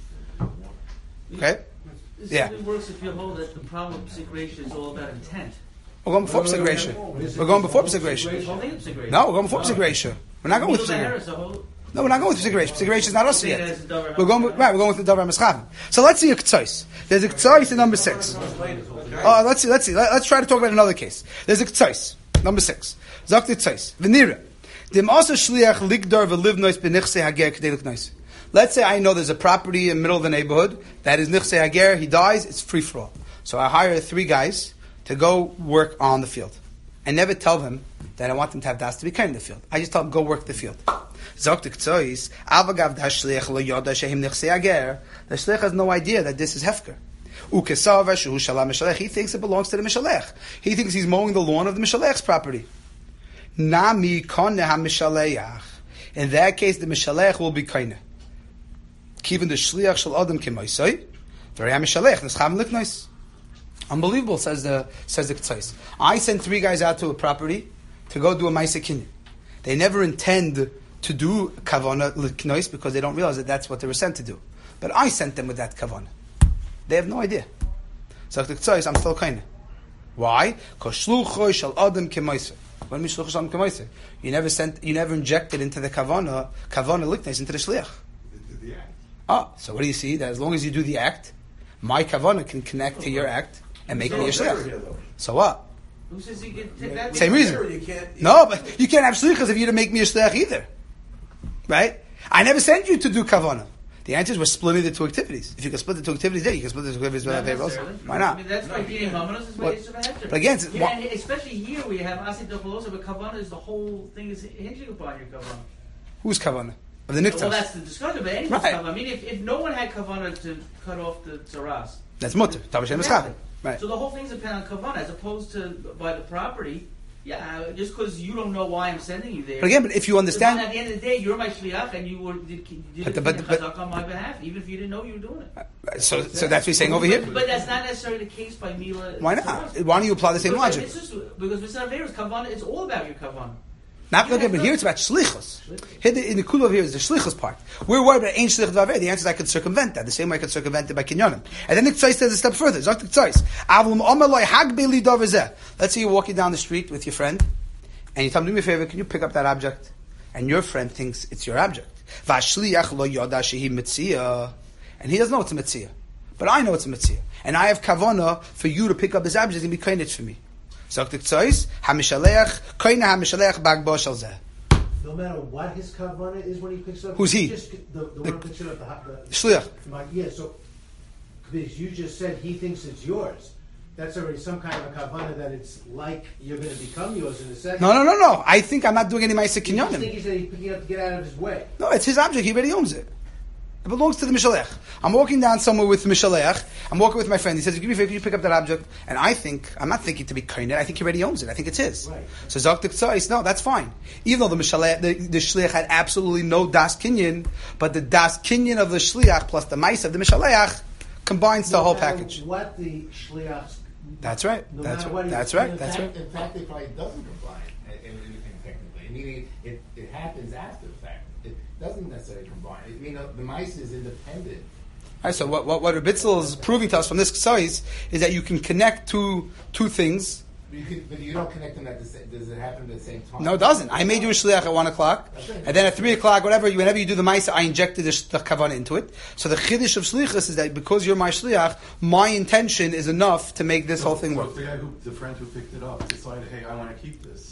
Okay? This Yeah. only works if you hold that the problem of segregation is all about intent. We're going before segregation. We're going before segregation. Holding up segregation. No, we're going before segregation. We're not going with segregation. No, we're not going with segregation. Segregation is not us yet. We're going with, right. We're going with the Davar Mischavim. So let's see a K'tzais. There's a K'tzais in number six. Oh, let's see. Let's see. Let, let's try to talk about another case. There's a K'tzais, number six. Zok the K'tzais. V'nira. Dem also shliach ligdar v'livnois b'nichse hager k'dei l'knois. Let's say I know there's a property in the middle of the neighborhood that is nichse hager. He dies. It's free for all. So I hire three guys to go work on the field. I never tell them that I want them to have das to be kind in the field. I just tell them go work the field. Zok the K'tzais. Avagav da shliach lo yoda shehim nichse hager. The shliach has no idea that this is hefker. Ukesava shu shalam mishalech. He thinks it belongs to the mishalech. He thinks he's mowing the lawn of the mishalech's property. Nami koneh ha-mishalech. In that case, the mishalech will be koneh. Kivin the shliach shel adam k'moisoi. Very ha-mishalech. Nescham liknois. Unbelievable, says the says the K'tzais. I sent three guys out to a property to go do a ma'aseh kinyan. They never intend to do kavana liknois because they don't realize that that's what they were sent to do. But I sent them with that kavana. They have no idea. So the K'tzais, I'm still koneh. Why? Because shluchoi shel adam k'moisoi. When Mishluch Shalom K'moiseh, you never sent, you never injected into the kavana, kavana liknes into the shliach. Ah, so what do you see? That as long as you do the act, my kavana can connect to your act and make me a shliach. So what? Who says you can take that? Same reason. No, but you can't have shlichas if you didn't make me a shliach either, right? I never sent you to do kavana. The answer is we're splitting the two activities. If you can split the two activities there, you can split the two activities without favor also. Why not? I mean, that's why being Hamanos is What? way to the But again, it's, yeah, wha- and especially here we have Asid Docholosa, but Kavana is the whole thing is hinging upon your Kavana. who's kavana? Of the Well, niktas. that's the discussion, but anyone's Right. Kavana. I mean, if, if no one had Kavana to cut off the Tzaras, That's mutter. Tavashem exactly. Eschavim. Right. So the whole thing's dependent on Kavana, as opposed to by the property. Yeah, just because you don't know why I'm sending you there. But again, but if you understand, At the end of the day, you're my shliach, and you were did, did But it the- but- but- chazak on my behalf, even if you didn't know you were doing it. so so that's what he's saying over here. But that's not necessarily the case by Mila. Why not? Why don't you apply the same Because logic? It's just, because Mister Averis Kavana, it's all about your Kavana. Not looking, but here it's about shlichus. Here the, in the kula over here is the shlichus part. We're worried about ain't shlich d'aveh. The answer is I could circumvent that the same way I could circumvent it by kinyonim. And then the K'tzais says a step further. Zok the K'tzais. Avlum omeloi hagbe li davar zeh. Let's say you're walking down the street with your friend, and you tell him, do me a favor, can you pick up that object? And your friend thinks it's your object. Vashliach lo yoda shehi mitzia. And he doesn't know it's a mitzia. But I know it's a mitzia. And I have kavana for you to pick up this object and be kainit for me. Zok the K'tzais. Hamishaleach, kaina hamishaleach bagbo shal zeh. No matter what his kavana is when he picks up. Who's he? Just, the the one who picks it up. The, hot- the Shliach. my, yeah. So because you just said he thinks it's yours. That's already some kind of a kavana that it's like you're going to become yours in a second. No, no, no, no. I think I'm not doing any ma'aseh You just think kinyonim. he said he's picking it up to get out of his way. No, it's his object. He already owns it. It belongs to the Mishalech. I'm walking down somewhere with Mishalech. I'm walking with my friend. He says, give me a favor, can you pick up that object? And I think, I'm not thinking to be kind. I think he already owns it. I think it's his. Right. So Zok Tzais, no, that's fine. Even though the Mishalech, the, the Shliach had absolutely no Das Kinyan, but the Das Kinyan of the Shliach plus the Maisa of the Mishalech combines the No whole matter package. What the shliachs. That's right. No That's matter right. what he- That's right. In That's fact, right. in fact, it probably doesn't comply in, in, in technically. I mean, it, it, it happens after the fact. It doesn't necessarily combine. I mean, the mice is independent. All right, so what what, what Rebitzel is proving to us from this size is that you can connect two two things. But you, can, but you don't connect them at the same. Does it happen at the same time? No, it doesn't. I made you a shliach at one o'clock, and then at three o'clock, whatever. You, whenever you do the ma'isa, I injected the, sh- the kavanah into it. So the chiddush of shlichus is that because you're my shliach, my intention is enough to make this whole thing So work. if the guy who, the friend who picked it up decided, hey, I want to keep this.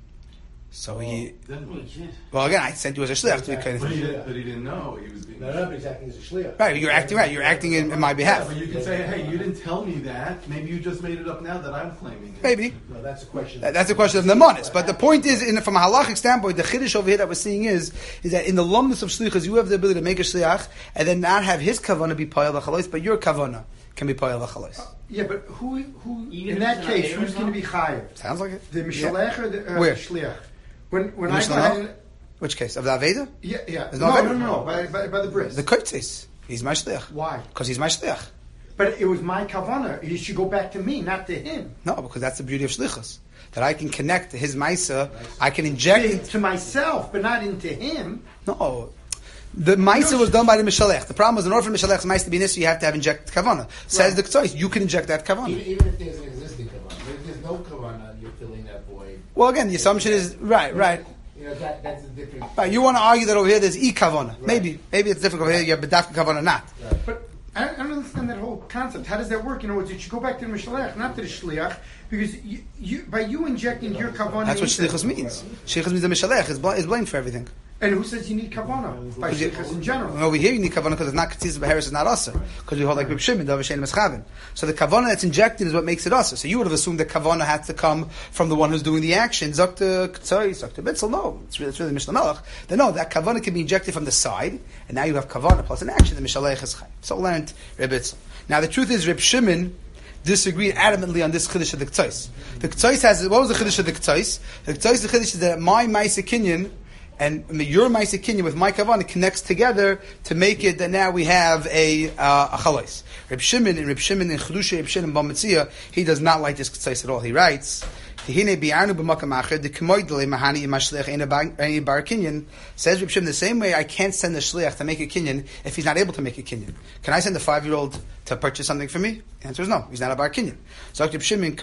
So he, Then what? well, again, I sent you as a shliach to be kind But he of. didn't, but he didn't know he was being. No, no, but he's acting as a shliach. Right, you're acting right. You're acting in, in my Yeah, behalf. but you can say, hey, you didn't tell me that. Maybe you just made it up now that I'm claiming it. Maybe. No, that's a question. That- That's a question of nemanis. But the point is, in, from a halachic standpoint, the chiddush over here that we're seeing is, is that in the lumnus of shlichus, you have the ability to make a shliach and then not have his kavanah be payal v'chalos, but your kavanah can be payal v'chalos. Yeah, but who, who Even in if that it's case, not who's there, going to no? be chayav? Sounds like it. The mishalech or the uh, Where? shliach? When when The I go Mishnah? ahead and, Which case? Of the Aveda? yeah, yeah, There's no, no no, Aveda? no, no, by, by, by the bris. The koitzes. He's my shliach. Why? Because he's my shliach. But it was my kavanah. It should go back to me, not to him. No, because that's the beauty of shlichus. That I can connect to his maisa. I can inject To, it. to myself, but not into him. No. The maisa was done by the mishalech. The problem was in order for mishalech's maisa to be nisra, you have to have injected kavanah. Says the ktsois, you can inject that kavanah. Even, even if there's an existing kavanah, if there's no kavanah, you're filling that void. Well, again, the assumption is right, right. You know that that's a different. Right, you want to argue that over here there's e kavanah. Maybe, maybe it's difficult over here. You have bedafka kavanah not. But I don't, I don't understand that whole concept. How does that work? You know, it should go back to the mishalech, not to the shliach, because you, you by you injecting your kavanah. That's what into- shlichus means. Shlichus means the mishalech is, bl- is blamed for everything. And who says you need kavanah? By shlichus in general. And over here you need kavanah because it's not katzis b'heres, it's not asa. Because we hold like Reb Shimon, davar shein meschavin. So the kavanah that's injected is what makes it asa. So you would have assumed that kavanah had to come from the one who's doing the action. Zakta k'tzai, zakta bitzel. No, it's really, it's really Mishnah Melech. Then no, that kavanah can be injected from the side, and now you have kavanah plus an action. The mishalech is chayim. So learned Reb Bitzel. Now the truth is, Reb Shimon disagreed adamantly on this chiddush of the k'tzais. The k'tzais has what was the chiddush of the k'tzais? The k'tzais, the chiddush is that my ma'aseh kinyan and your ma'aseh kinyan with my kavanah connects together to make it that now we have a uh, a chalais. Reb Shimon and Reb Shimon and Chedusha Reb Shimon Bamitzia, he does not like this k'tzais at all. He writes. Says Reb Shimon, the same way I can't send the shliach to make a kinyan if he's not able to make a kinyan. Can I send a five-year-old to purchase something for me? The answer is no. He's not a bar kinyan. So Reb Shimon,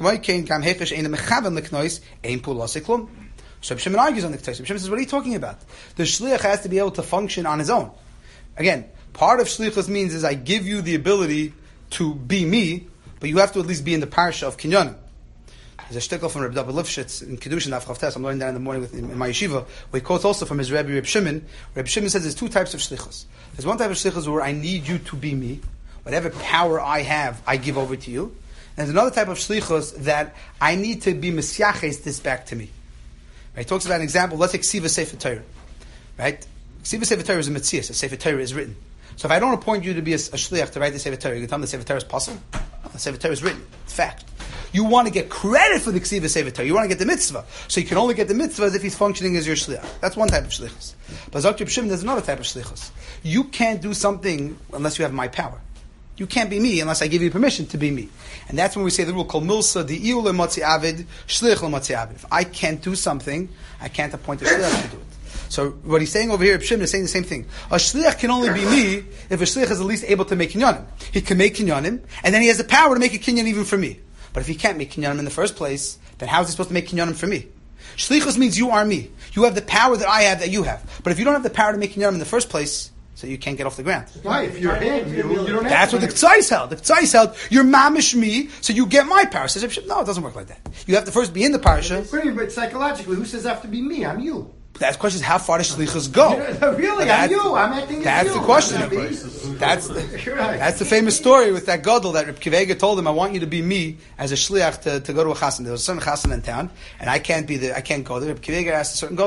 so Reb Shimon argues on the k'tzais. Reb Shimon says, what are you talking about? The shliach has to be able to function on his own. Again, part of shlichus means is I give you the ability to be me, but you have to at least be in the parsha of kinyanim. There's a shtickle from Reb David Lifshitz in Kedushin Daf Chavtes. I'm learning that in the morning with, in, in my yeshiva. Where he quotes also from his Rebbe Reb Shimon. Reb Shimon says there's two types of shlichus. There's one type of shlichus where I need you to be me. Whatever power I have, I give over to you. And there's another type of shlichus that I need to be mesyaches this back to me. Right? He talks about an example. Let's take Ksiva Sefer Torah. Right? Ksiva Sefer Torah is a mitzvah. A Sefer Torah is written. So if I don't appoint you to be a, a shliach to write the Sefer Torah, you can tell me the Sefer Torah is possible? No, the Sefer Torah is written. It's fact. You want to get credit for the Ksiva Sefer Torah. You want to get the mitzvah. So you can only get the mitzvah as if he's functioning as your shliach. That's one type of shlichus. But Zok Reb Shimon, there's another type of shlichus. You can't do something unless you have my power. You can't be me unless I give you permission to be me. And that's when we say the rule called milsa, the iul lematzi avid, shlich lematzi avid. If I can't do something, I can't appoint a shliach to do it. So what he's saying over here, Reb Shimon is saying the same thing. A shliach can only be me if a shliach is at least able to make kinyanim. He can make kinyanim, and then he has the power to make a kinyan even for me. But if he can't make kinyanim in the first place, then how is he supposed to make kinyanim for me? Shlichus means you are me. You have the power that I have that you have. But if you don't have the power to make kinyanim in the first place, so you can't get off the ground. Why? If you're him, you, you don't have That's to what the make- K'tzais held. The K'tzais held, you're mamish me, so you get my power. Says Reb Shimon, no, it doesn't work like that. You have to first be in the parsha. Wait, but psychologically, who says I have to be me? I'm you. That question is how far does shlichus go? Really, That's- I'm you. I'm acting as That's you. the question. I'm not me. That's the, Right. that's the famous story with that gadol that Reb Kivega told him, I want you to be me as a shliach to, to go to a chassan. There was a certain chassan in town, and I can't be the, I can't go there. Reb Kivega asked a certain gadol,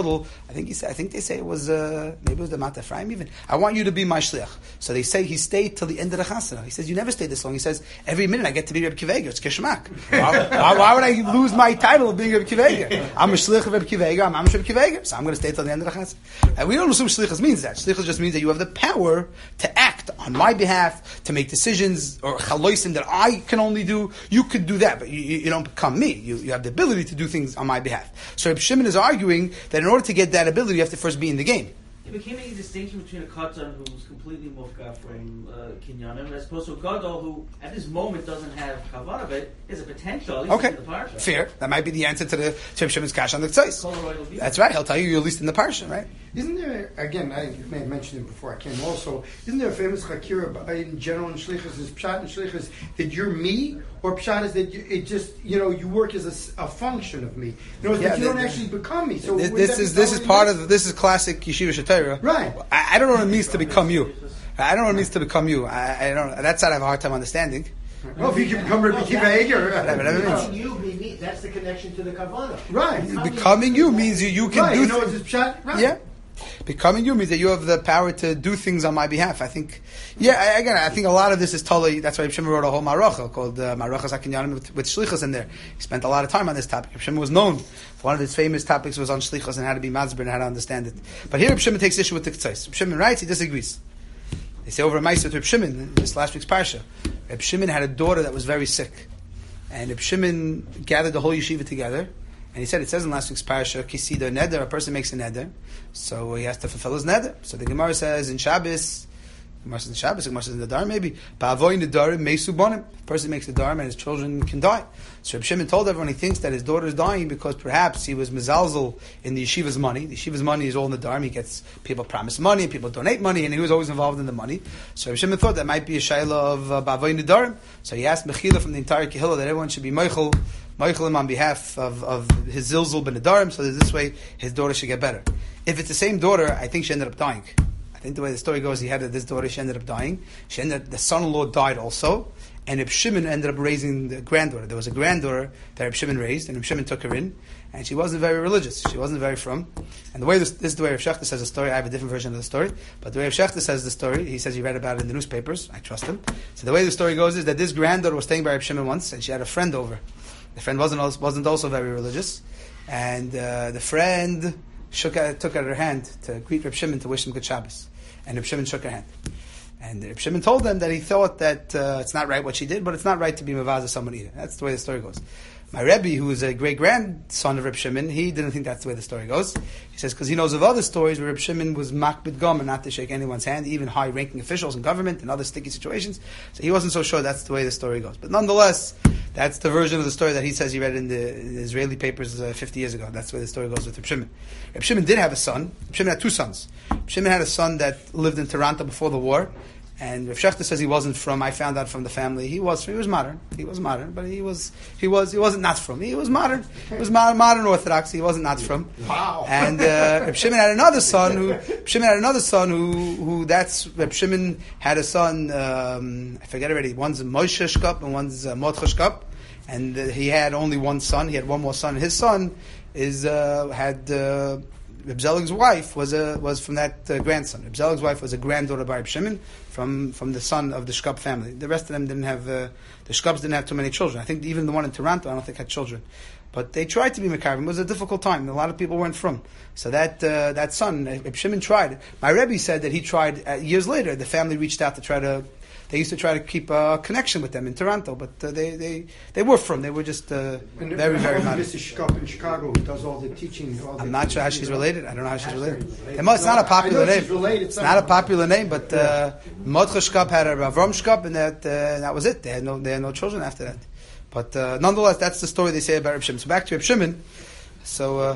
I think he said, I think they say it was uh, maybe it was the Mat Ephraim even. I want you to be my shliach. So they say he stayed till the end of the chasana. He says you never stayed this long. He says every minute I get to be Reb Kiva Eger. It's kishmak. why, why, why would I lose my title of being Reb Kiva Eger? I'm a shliach of Reb Kiva Eger. I'm Amish Reb Kiva Eger. So I'm going to stay till the end of the chasana. And we don't assume shlichus means that. Shlichus just means that you have the power to act on my behalf, to make decisions or chaloisim that I can only do. You could do that, but you, you don't become me. You, you have the ability to do things on my behalf. So Reb Shimon is arguing that in order to get that ability, you have to first be in the game. There became any distinction between a katan who's completely mufka from uh, kinyanim as opposed to a gadol who, at this moment, doesn't have kavanah, but is a potential, at least Okay, in the parsha. fair. That might be the answer to the to Reb Shimon's kash on the tzais. That's right. He'll tell you you're at least in the parsha, right? Isn't there, again, I may have mentioned it before I came also, isn't there a famous chakira in general in shlichus, is pshat in shlichus, that you're me, or pshat is that you, it just, you know, you work as a, s- a function of me. In other words, Yeah, that you the- don't actually become me. So This, wouldn't this that is be this is totally part missed? of this is classic yeshiva shetayra. Right. I, I don't know what it means to become you. I don't know what it means to become you. I, I don't. That's what I have a hard time understanding. Well, if you can become Rabbi Kiva Eger. Whatever that means. Becoming you, be me. That's the connection to the kavanah. Right. Becoming you means you you can Right, do you know, things. it's pshat. Right. Yeah. Becoming you means that you have the power to do things on my behalf. I think, yeah, I, again, I think a lot of this is totally, that's why Reb Shimon wrote a whole Maracha called uh, Marachas HaKinyanim with, with Shlichus in there. He spent a lot of time on this topic. Reb Shimon was known. One of his famous topics was on Shlichus and how to be Mazber and how to understand it. But here Reb Shimon takes issue with the Tzais. Reb Shimon writes, he disagrees. They say over a Ma'aseh with Reb Shimon, in this last week's Parsha, Reb Shimon had a daughter that was very sick. And Reb Shimon gathered the whole yeshiva together. And he said, it says in last week's parasha, kisida neder, a person makes a neder, so he has to fulfill his neder. So the Gemara says in Shabbos, the Gemara says in Shabbos, the Gemara says in the Dar maybe, ba'avoy nedarim mesu bonim. A person makes a dar and his children can die. So Reb Shimon told everyone he thinks that his daughter is dying because perhaps he was mezalzel in the yeshiva's money. The yeshiva's money is all in the dar. He gets, people promise money, people donate money, and he was always involved in the money. So Reb Shimon thought that might be a shayla of uh, ba'avoy nedarim. So he asked Mechila from the entire Kehillah that everyone should be meichel, meichel him on behalf of, of his zilzul ben nedarim, so that this way his daughter should get better. If it's the same daughter, I think she ended up dying. I think the way the story goes, he had this daughter, she ended up dying. She ended up, the son-in-law died also, and Reb Shimon ended up raising the granddaughter. There was a granddaughter that Reb Shimon raised, and Reb Shimon took her in, and she wasn't very religious. She wasn't very from. And the way this, this is the way Reb Shechter says the story. I have a different version of the story, but the way Reb Shechter says the story, he says he read about it in the newspapers. I trust him. So the way the story goes is that this granddaughter was staying by Reb Shimon once, and she had a friend over. The friend wasn't also, wasn't also very religious, and uh, the friend shook out, took out her hand to greet Reb Shimon to wish him good Shabbos, and Reb Shimon shook her hand. And Reb Shimon told them that he thought that uh, it's not right what she did, but it's not right to be mavaz of someone either. That's the way the story goes. My Rebbe, who is a great-grandson of Reb Shimon, he didn't think that's the way the story goes. He says, because he knows of other stories where Reb Shimon was makbid gomer, not to shake anyone's hand, even high-ranking officials in government and other sticky situations. So he wasn't so sure that's the way the story goes. But nonetheless, that's the version of the story that he says he read in the, in the Israeli papers uh, fifty years ago. That's the way the story goes with Reb Shimon. Reb Shimon did have a son. Reb Shimon had two sons. Reb Shimon had a son that lived in Toronto before the war. And Rav Shechter says he wasn't from. I found out from the family. He was. He was modern. He was modern, but he was. He was. He wasn't not from. He was modern. He was modern, modern Orthodox. He wasn't not from. Wow. And uh, Reb Shimon had another son who. Reb Shimon had another son who. Who that's Reb Shimon had a son. Um, I forget already. One's a Moshe Shkop and one's a Mordechai Shkop. And uh, he had only one son. He had one more son. His son is uh, had. Uh, Reb Zelig's wife was a was from that uh, grandson. Reb Zelig's wife was a granddaughter by Reb Shimon from, from the son of the Shkop family. The rest of them didn't have uh, the Shkops didn't have too many children. I think even the one in Toronto, I don't think had children. But they tried to be Mekayim. It was a difficult time. A lot of people weren't from. So that uh, that son, Reb Shimon tried. My Rebbe said that he tried uh, years later. The family reached out to try to. They used to try to keep a connection with them in Toronto, but uh, they, they they were from. They were just uh, And very very modern. Missus Shkop in Chicago who does all the teaching. All the I'm not sure how she's related. I don't know how she's That's related. related. It must- It's not a popular I know name. she's related It's not a popular name, but uh, Mordechai Shkop had a Avram Shkop, and that uh, that was it. They had no they had no children after that. But uh, nonetheless, that's the story they say about Reb Shimon. So back to Reb Shimon. So uh,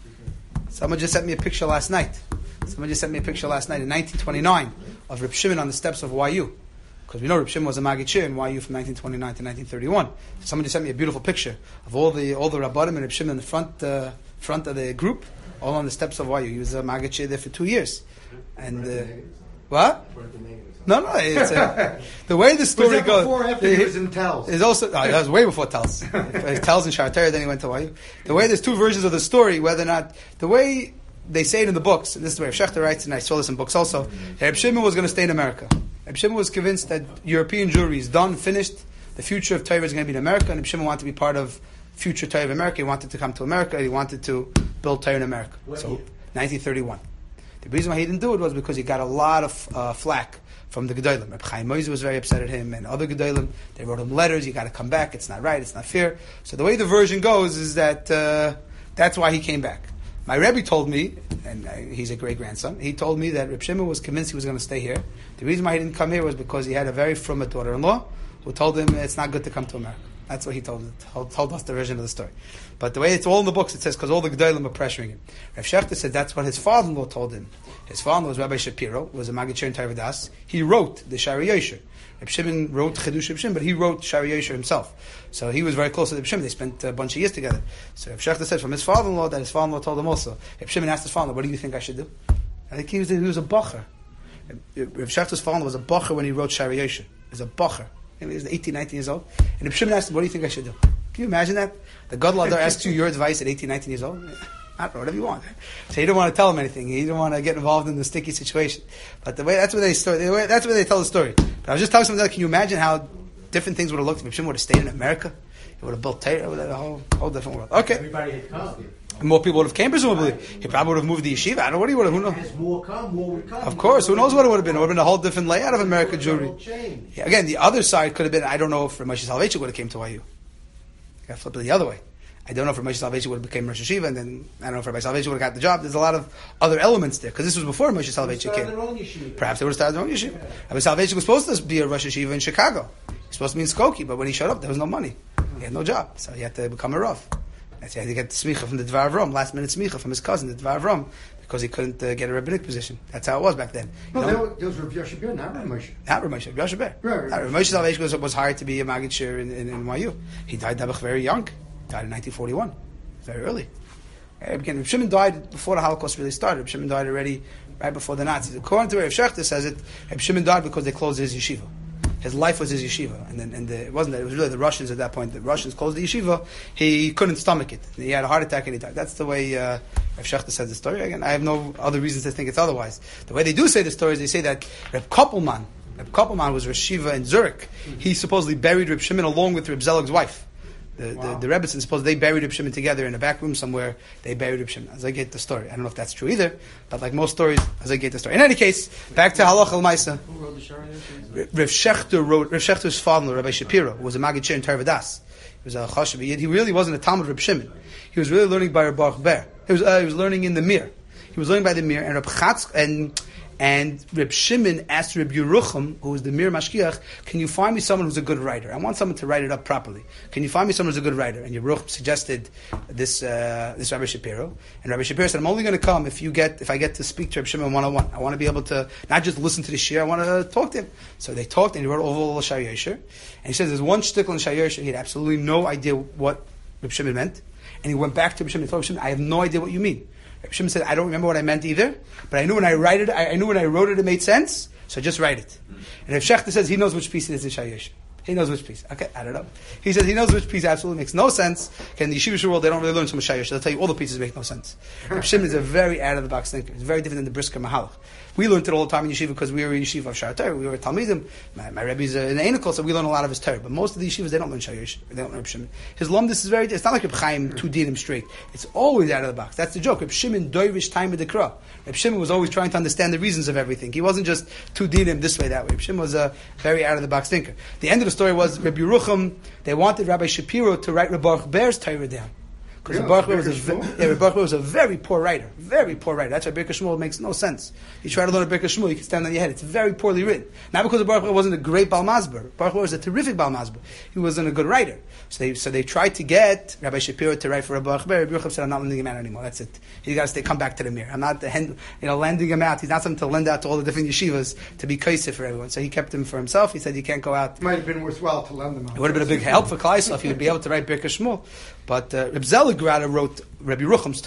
someone just sent me a picture last night. Someone just sent me a picture last night in nineteen twenty-nine of Reb Shimon on the steps of Y U. Because we know Reb Shimon was a Maggid Shir in Y U from nineteen twenty-nine to nineteen thirty-one. Someone just sent me a beautiful picture of all the all the Rabbanim and Reb Shimon in the front uh, front of the group, all on the steps of Y U. He was a Maggid Shir there for two years. And uh, what? No, no. It's, uh, the way the Was story that goes. before or after he was in Telz? It's also no, that was way before Telz. Telz and Sharter, then he went to Y U. The way there's two versions of the story, whether or not the way they say it in the books, and this is the way Rav Shechter writes, and I saw this in books also, that Reb Shimon was going to stay in America. Reb Shimon was convinced that European Jewry is done, finished, the future of Torah is going to be in America, and Reb Shimon wanted to be part of future Torah of America. He wanted to come to America, he wanted to build Torah in America. What So, year? nineteen thirty-one. The reason why he didn't do it was because he got a lot of uh, flack from the Gedolim. Reb Chaim Moshe was very upset at him, and other Gedolim. They wrote him letters, you got to come back, it's not right, it's not fair. So the way the version goes is that uh, that's why he came back. My Rebbe told me, and I, he's a great-grandson, he told me that Reb Shimon was convinced he was going to stay here. The reason why he didn't come here was because he had a very frumma daughter-in-law who told him it's not good to come to America. That's what he told, told, told us the version of the story. But the way it's all in the books, it says, because all the Gedolim are pressuring him. Rav Shechter said that's what his father-in-law told him. His father-in-law was Rabbi Shapiro, was a Maggid in Torah Das. He wrote the Shari Yosher. Reb Shimon wrote Chedush Reb Shimon, but he wrote Shari Yosher himself. So he was very close to Reb Shimon. They spent a bunch of years together. So Rav Shechter said from his father-in-law that his father-in-law told him also. Reb Shimon asked his father-in-law, what do you think I should do? I think he was, he was a bacher. Reb Shechter's father-in-law was a bacher when he wrote Shari Yosher. He was a bacher. He was eighteen, nineteen years old. And Reb Shimon asked him, what do you think I should do? Can you imagine that? The Gadol Adar asks you your advice at eighteen, nineteen years old? I don't know, whatever you want. So he didn't want to tell him anything. He didn't want to get involved in the sticky situation. But the way that's where they story, the way, that's where they tell the story. But I was just telling someone that, can you imagine how different things would have looked if Shimon would have stayed in America? He would have built Torah. It would have a whole, whole different world. Okay. Everybody had come. More people would have came, presumably. He probably would have moved the yeshiva. I don't know what he would have. Who knows? As more come, more would come. Of course. Who knows what it would have been? It would have been a whole different layout of America Jewry. Change. Yeah, again, the other side could have been, I don't know if Moshe Salvation would have came to Y U. I flip it the other way. I don't know if Moshe Salvation would have become Rosh Hashiva, and then I don't know if Rabbi Salvation would have got the job. There's a lot of other elements there, because this was before Moshe Salvation came. Their own yeshiva. Perhaps they would have started their own yeshiva. Rabbi Salvation was supposed to be a Rosh Hashiva in Chicago. He was supposed to be in Skokie, but when he showed up, there was no money. He had no job, so he had to become a Rav. That's he had to get the smicha from the Dvar Avram, last minute smicha from his cousin, the Dvar Avram, because he couldn't uh, get a rabbinic position. That's how it was back then. No, You there know, was, there was Rav Yoshe not Rav Moshe. not Rav Moshe, Rav Moshe. Right, right. Rav Moshe Salvation was, was hired to be a Maggid Shir in, in, in Y U. He died Dabach very young. Died in nineteen forty-one. Very early. Again, Reb Shimon died before the Holocaust really started. Reb Shimon died already right before the Nazis. According to Rav Shechter says it, Reb Shimon died because they closed his yeshiva. His life was his yeshiva, and then and the, it wasn't that. It was really the Russians at that point. The Russians closed the yeshiva. He couldn't stomach it. He had a heart attack and he died. That's the way uh, Rav Shechter says the story. Again, I have no other reasons to think it's otherwise. The way they do say the story is they say that Reb Koppelman, Reb Koppelman was Rosh Shiva in Zurich. He supposedly buried Reb Shimon along with Reb Zelig's wife. The, wow. the, the Rebbetzin, suppose they buried Reb Shimon together in a back room somewhere. They buried Reb Shimon. As I get the story. I don't know if that's true either, but like most stories, as I get the story. In any case, back to Halach al Maisa. Who wrote the Shari? Rav Shechter wrote, Rav Shechter's father, Rabbi Shapiro, who was a Maggid in Torah Das. He was a Chashav. He really wasn't a Talmud Reb Shimon. He was really learning by Reb Baruch Ber. He was, uh, he was learning in the Mir. He was learning by the Mir, and Reb Chatz, and And Reb Shimon asked Reb Yerucham, who was the Mir Mashkiach, can you find me someone who's a good writer? I want someone to write it up properly. Can you find me someone who's a good writer? And Yerucham suggested this uh, this Rabbi Shapiro. And Rabbi Shapiro said, I'm only going to come if you get if I get to speak to Reb Shimon one-on-one. I want to be able to not just listen to the shir, I want to talk to him. So they talked, and he wrote all Shai Yosher. And he says there's one shtickle in Shai Yosher, he had absolutely no idea what Reb Shimon meant. And he went back to Reb Shimon and told Reb Shimon, I have no idea what you mean. Reb Shimon said, I don't remember what I meant either, but I knew when I write it, I, I knew when I wrote it, it made sense, so just write it. And Reb Shechter says he knows which piece it is in Shai Yosher. He knows which piece. Okay, I don't know. He says he knows which piece absolutely makes no sense. Okay, in the Yeshiva world, they don't really learn so much Shai Yosher. They'll tell you all the pieces make no sense. Reb Shimon is a very out-of-the-box thinker. It's very different than the Brisker Mahalach. We learned it all the time in Yeshiva because we were in Yeshiva of Shar Torah. We were Talmidim. My, my Rebbe's uh, in the Einikol, so we learn a lot of his Torah. But most of the Yeshivas, they don't learn Shai Yosher. They don't learn Reb Shimon. His Lomdus is very, it's not like Reb Chaim, two dinim straight. It's always out of the box. That's the joke. Reb Shimon, doivish time of the Kra. Reb Shimon was always trying to understand the reasons of everything. He wasn't just two dinim this way, that way. Reb Shimon was a very out-of-the-box thinker. The end of the story was Reb Yerucham, they wanted Rabbi Shapiro to write Reb Baruch Ber's Torah down. Because yeah, Baruch Ber was, yeah, Baruch was a very poor writer. Very poor writer. That's why Birkei Shmuel makes no sense. You try to learn a Birkei Shmuel, you can stand on your head. It's very poorly written. Not because Baruch Ber wasn't a great Baal Masber. Baruch Ber was a terrific Baal Masber. He wasn't a good writer. So they so they tried to get Rabbi Shapiro to write for Rabbi Baruch Ber. Rabbi Baruch said, I'm not lending him out anymore. That's it. He's got to stay, come back to the Mir. I'm not the hand, you know, lending him out. He's not something to lend out to all the different yeshivas to be kaiseh for everyone. So he kept him for himself. He said, you can't go out. It might have been worthwhile to lend them out. It would have been a big help for Klaisel if he would be able to write Birkei Shmuel. But uh, Reb Zelig rather wrote Rabbi Yerucham's Torah.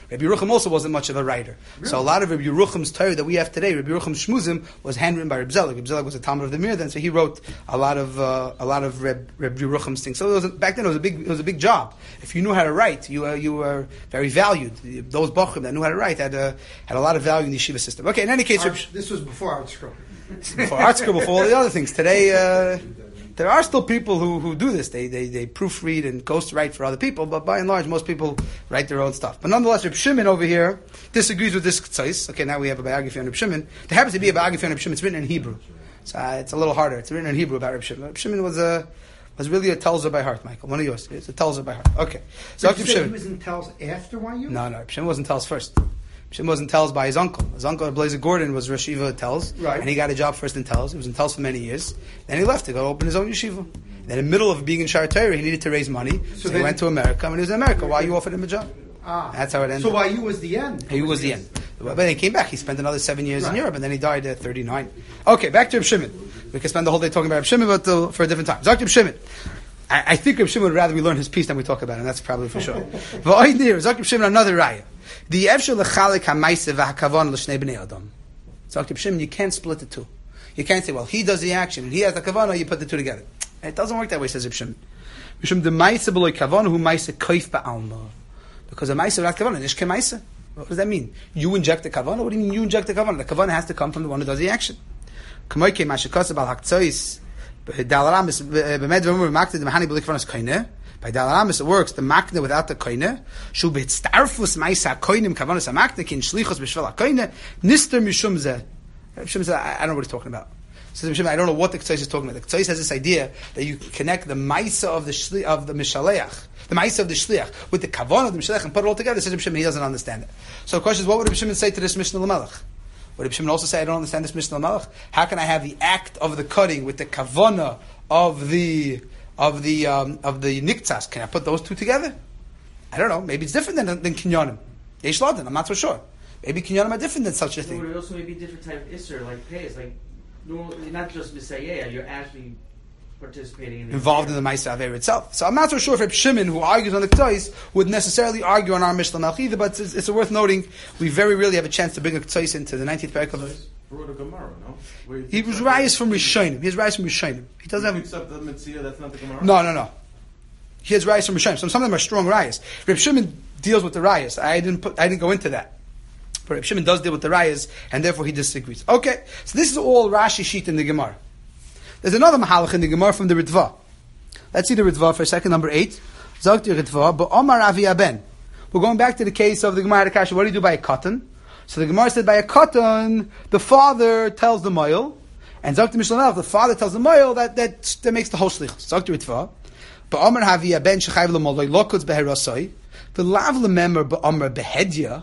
Rabbi Yerucham also wasn't much of a writer. Really? So a lot of Rabbi Yerucham's Torah that we have today, Rabbi Yerucham's Shmuzim, was handwritten by Reb Zelag. Reb Zelag was a Talmud of the Mir then, so he wrote a lot of uh, a lot of Reb, Reb Yerucham's things. So it was a, back then it was a big it was a big job. If you knew how to write, you uh, you were very valued. Those Bochum that knew how to write had uh, had a lot of value in the yeshiva system. Okay, in any case, Art, this was before Art Scroll. Before Art Scroll, before all the other things. Today. Uh, There are still people who, who do this. They, they they proofread and ghostwrite for other people, but by and large, most people write their own stuff. But nonetheless, Reb Shimon over here disagrees with this tzais. Okay, now we have a biography on Reb Shimon. There happens to be a biography on Reb Shimon. It's written in Hebrew, so uh, it's a little harder. It's written in Hebrew about Reb Shimon. Reb Shimon was a was really a Telzer by heart, Michael. One of yours. It's a Telzer by heart. Okay, so Reb Reb Shimon. Shimon. He was in Telz after Y U? No, no. Reb Shimon wasn't Telz first. Shimon was in Telz by his uncle. His uncle, Blazer Gordon, was Rosh Yeshiva at Telz. Right. And he got a job first in Telz. He was in Telz for many years. Then he left to go open his own yeshiva. Then in the middle of being in Shar Torah, he needed to raise money. So, so he went to America. When he was in America, Y U offered him a job. Ah. That's how it ended. So Y U was the end? He was the end. But then he came back. He spent another seven years right. in Europe, and then he died at thirty-nine. Okay, back to Reb Shimon. We could spend the whole day talking about Reb Shimon, but uh, for a different time. Zok Reb Shimon. I, I think Reb Shimon would rather we learn his piece than we talk about it, and that's probably for sure. V'oid nir, Zok Reb Shimon, another raya. The Evshel lechalik ha'maisa v'hakavan l'shnei b'nei adam. Zok Reb Shimon, you can't split the two. You can't say, well, he does the action, and he has the kavanah, you put the two together. It doesn't work that way, says Reb Shimon. Mishum de maisa b'loy kavanah hu maisa koif ba'alma. Because a maisa without kavanah, nishke maisa. What does that mean? You inject the kavanah? What do you mean you inject the kavanah? The kavanah has to come from the one who does the action. K'moike mashikasa b'al hakzois b'dalaramis b'med v'mur makted m'hani b'loy kavanah koineh. By Dalaramis it works, the makne without the koine, shu b'tztarfus ma'isa koinim kavanas ha'makne kin shlichos b'shvel ha'koine, nister mishum zeh. Mishum zeh, I don't know what he's talking about. So I don't know what the K'tzais is talking about. The K'tzais has this idea that you connect the ma'isa of the shli, of the mishaleach, the ma'isa of the shliach, with the kavan of the mishaleach and put it all together. Says Reb Shimon, he doesn't understand it. So the question is, what would Reb Shimon say to this Mishnah L'Melech? Would Reb Shimon also say, I don't understand this Mishnah L'Melech? How can I have the act of the cutting with the kavana of the of the um, of the niktzas? Can I put those two together? I don't know. Maybe it's different than than kinyanim. Yesh laden. I'm not so sure. Maybe kinyanim are different than such a thing. So would it also maybe a different type of isser, like pay? It's like no, not just misayeh. You're actually participating in involved in the Ma'aseh Aveira itself. So I'm not so sure if Reb Shimon, who argues on the K'tzais, would necessarily argue on our Mishnah Melech either. But it's, it's worth noting we very rarely have a chance to bring a K'tzais into the nineteenth parak of. Wrote a Gemara, no? Where He was rayas from Rishonim. He has rayas from Rishonim. He doesn't have. Except the Mitzvah, that's not the Gemara. No, no, no. He has rayas from Rishonim. So some of them are strong rayas. Reb Shimon deals with the rayas. I didn't put. I didn't go into that. But Reb Shimon does deal with the rayas, and therefore he disagrees. Okay, so this is all Rashi sheet in the Gemara. There's another mahalach in the Gemara from the Ritva. Let's see the Ritva for a second. Number eight. Zog the Ritva. But Omar Avi Aben. We're going back to the case of the Gemara Kasha. What do you do by a cotton? So the Gemara said by a cotton, the father tells the moil, and Zok the Mishnah, the father tells the moil, that, that that makes the whole shlichus. Zok the Ritva. But Omar Avi Aben shechayv l'moloi lokuts beherasoi. The lav l'memer ba'omar behedya.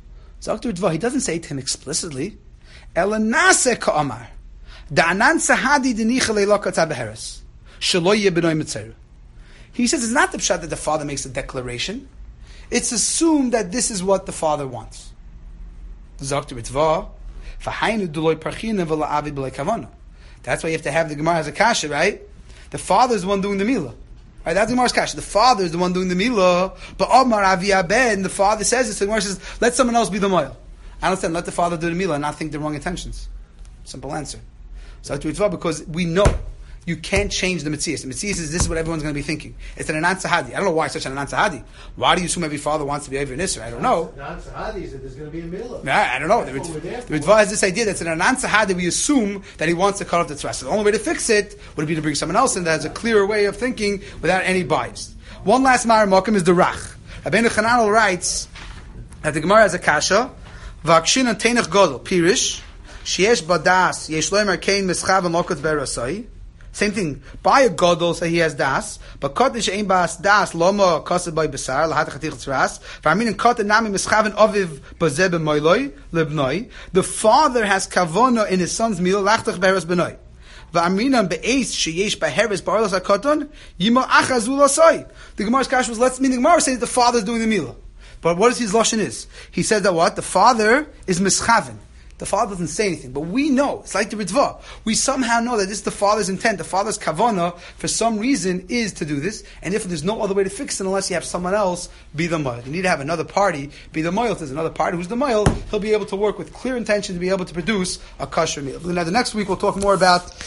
Zok the Ritva. He doesn't say to him explicitly. Elanase ka'omar. Da'anan sahadi denicha le'lokatza beheras. Shaloi yebinoi mitzayru. He says it's not the pshat that the father makes a declaration. It's assumed that this is what the father wants. That's why you have to have the Gemara as a kasha, right? The father is the one doing the milah. Right? That's the Gemara's kasha. The father is the one doing the milah, but Omar Avi Ben, the father says this. The Gemara says, let someone else be the moil. I understand, let the father do the milah and not think the wrong intentions. Simple answer. So because we know you can't change the Metzias. The Metzias is this is what everyone's going to be thinking. It's an Anan Sahadi. I don't know why it's such an Anan Sahadi. Why do you assume every father wants to be over in Isra? I don't know. Anan Sahadi is that there's going to be a milah. Nah, I don't know. The Ritva has this idea that it's an Anan Sahadi. We assume that he wants to cut off the tzras. The only way to fix it would be to bring someone else in that has a clearer way of thinking without any bias. One last Ma'ar Mokum is the Rach. Rabbeinu Chananel writes that the Gemara has a kasha. V'akshin and Teinach Godel. Pirish. Sheyesh Badas. Yesh Loimer Kain Mischav and Lokot Berasai. Same thing. By a godol, so he has das. But kodesh ein bas das loma kosed by besar lahat chatich tzras. V'amin kodesh nami mischaven aviv bazeh b'moiloi lebnoi. The father has kavona in his son's meal lachtach beheres b'noi. V'aminan be'eis sheyesh beheres ba'arlos hakoton yimo achazul asoi. The Gemara's kash was let's mean the Gemara says the father is doing the meal. But what is his lashon is? He says that what the father is mischaven. The father doesn't say anything, but we know, it's like the Ritva. We somehow know that this is the father's intent. The father's kavana, for some reason, is to do this, and if there's no other way to fix it unless you have someone else be the moil. You need to have another party be the moil. If there's another party who's the moil, he'll be able to work with clear intention to be able to produce a kosher meal. Now, the next week we'll talk more about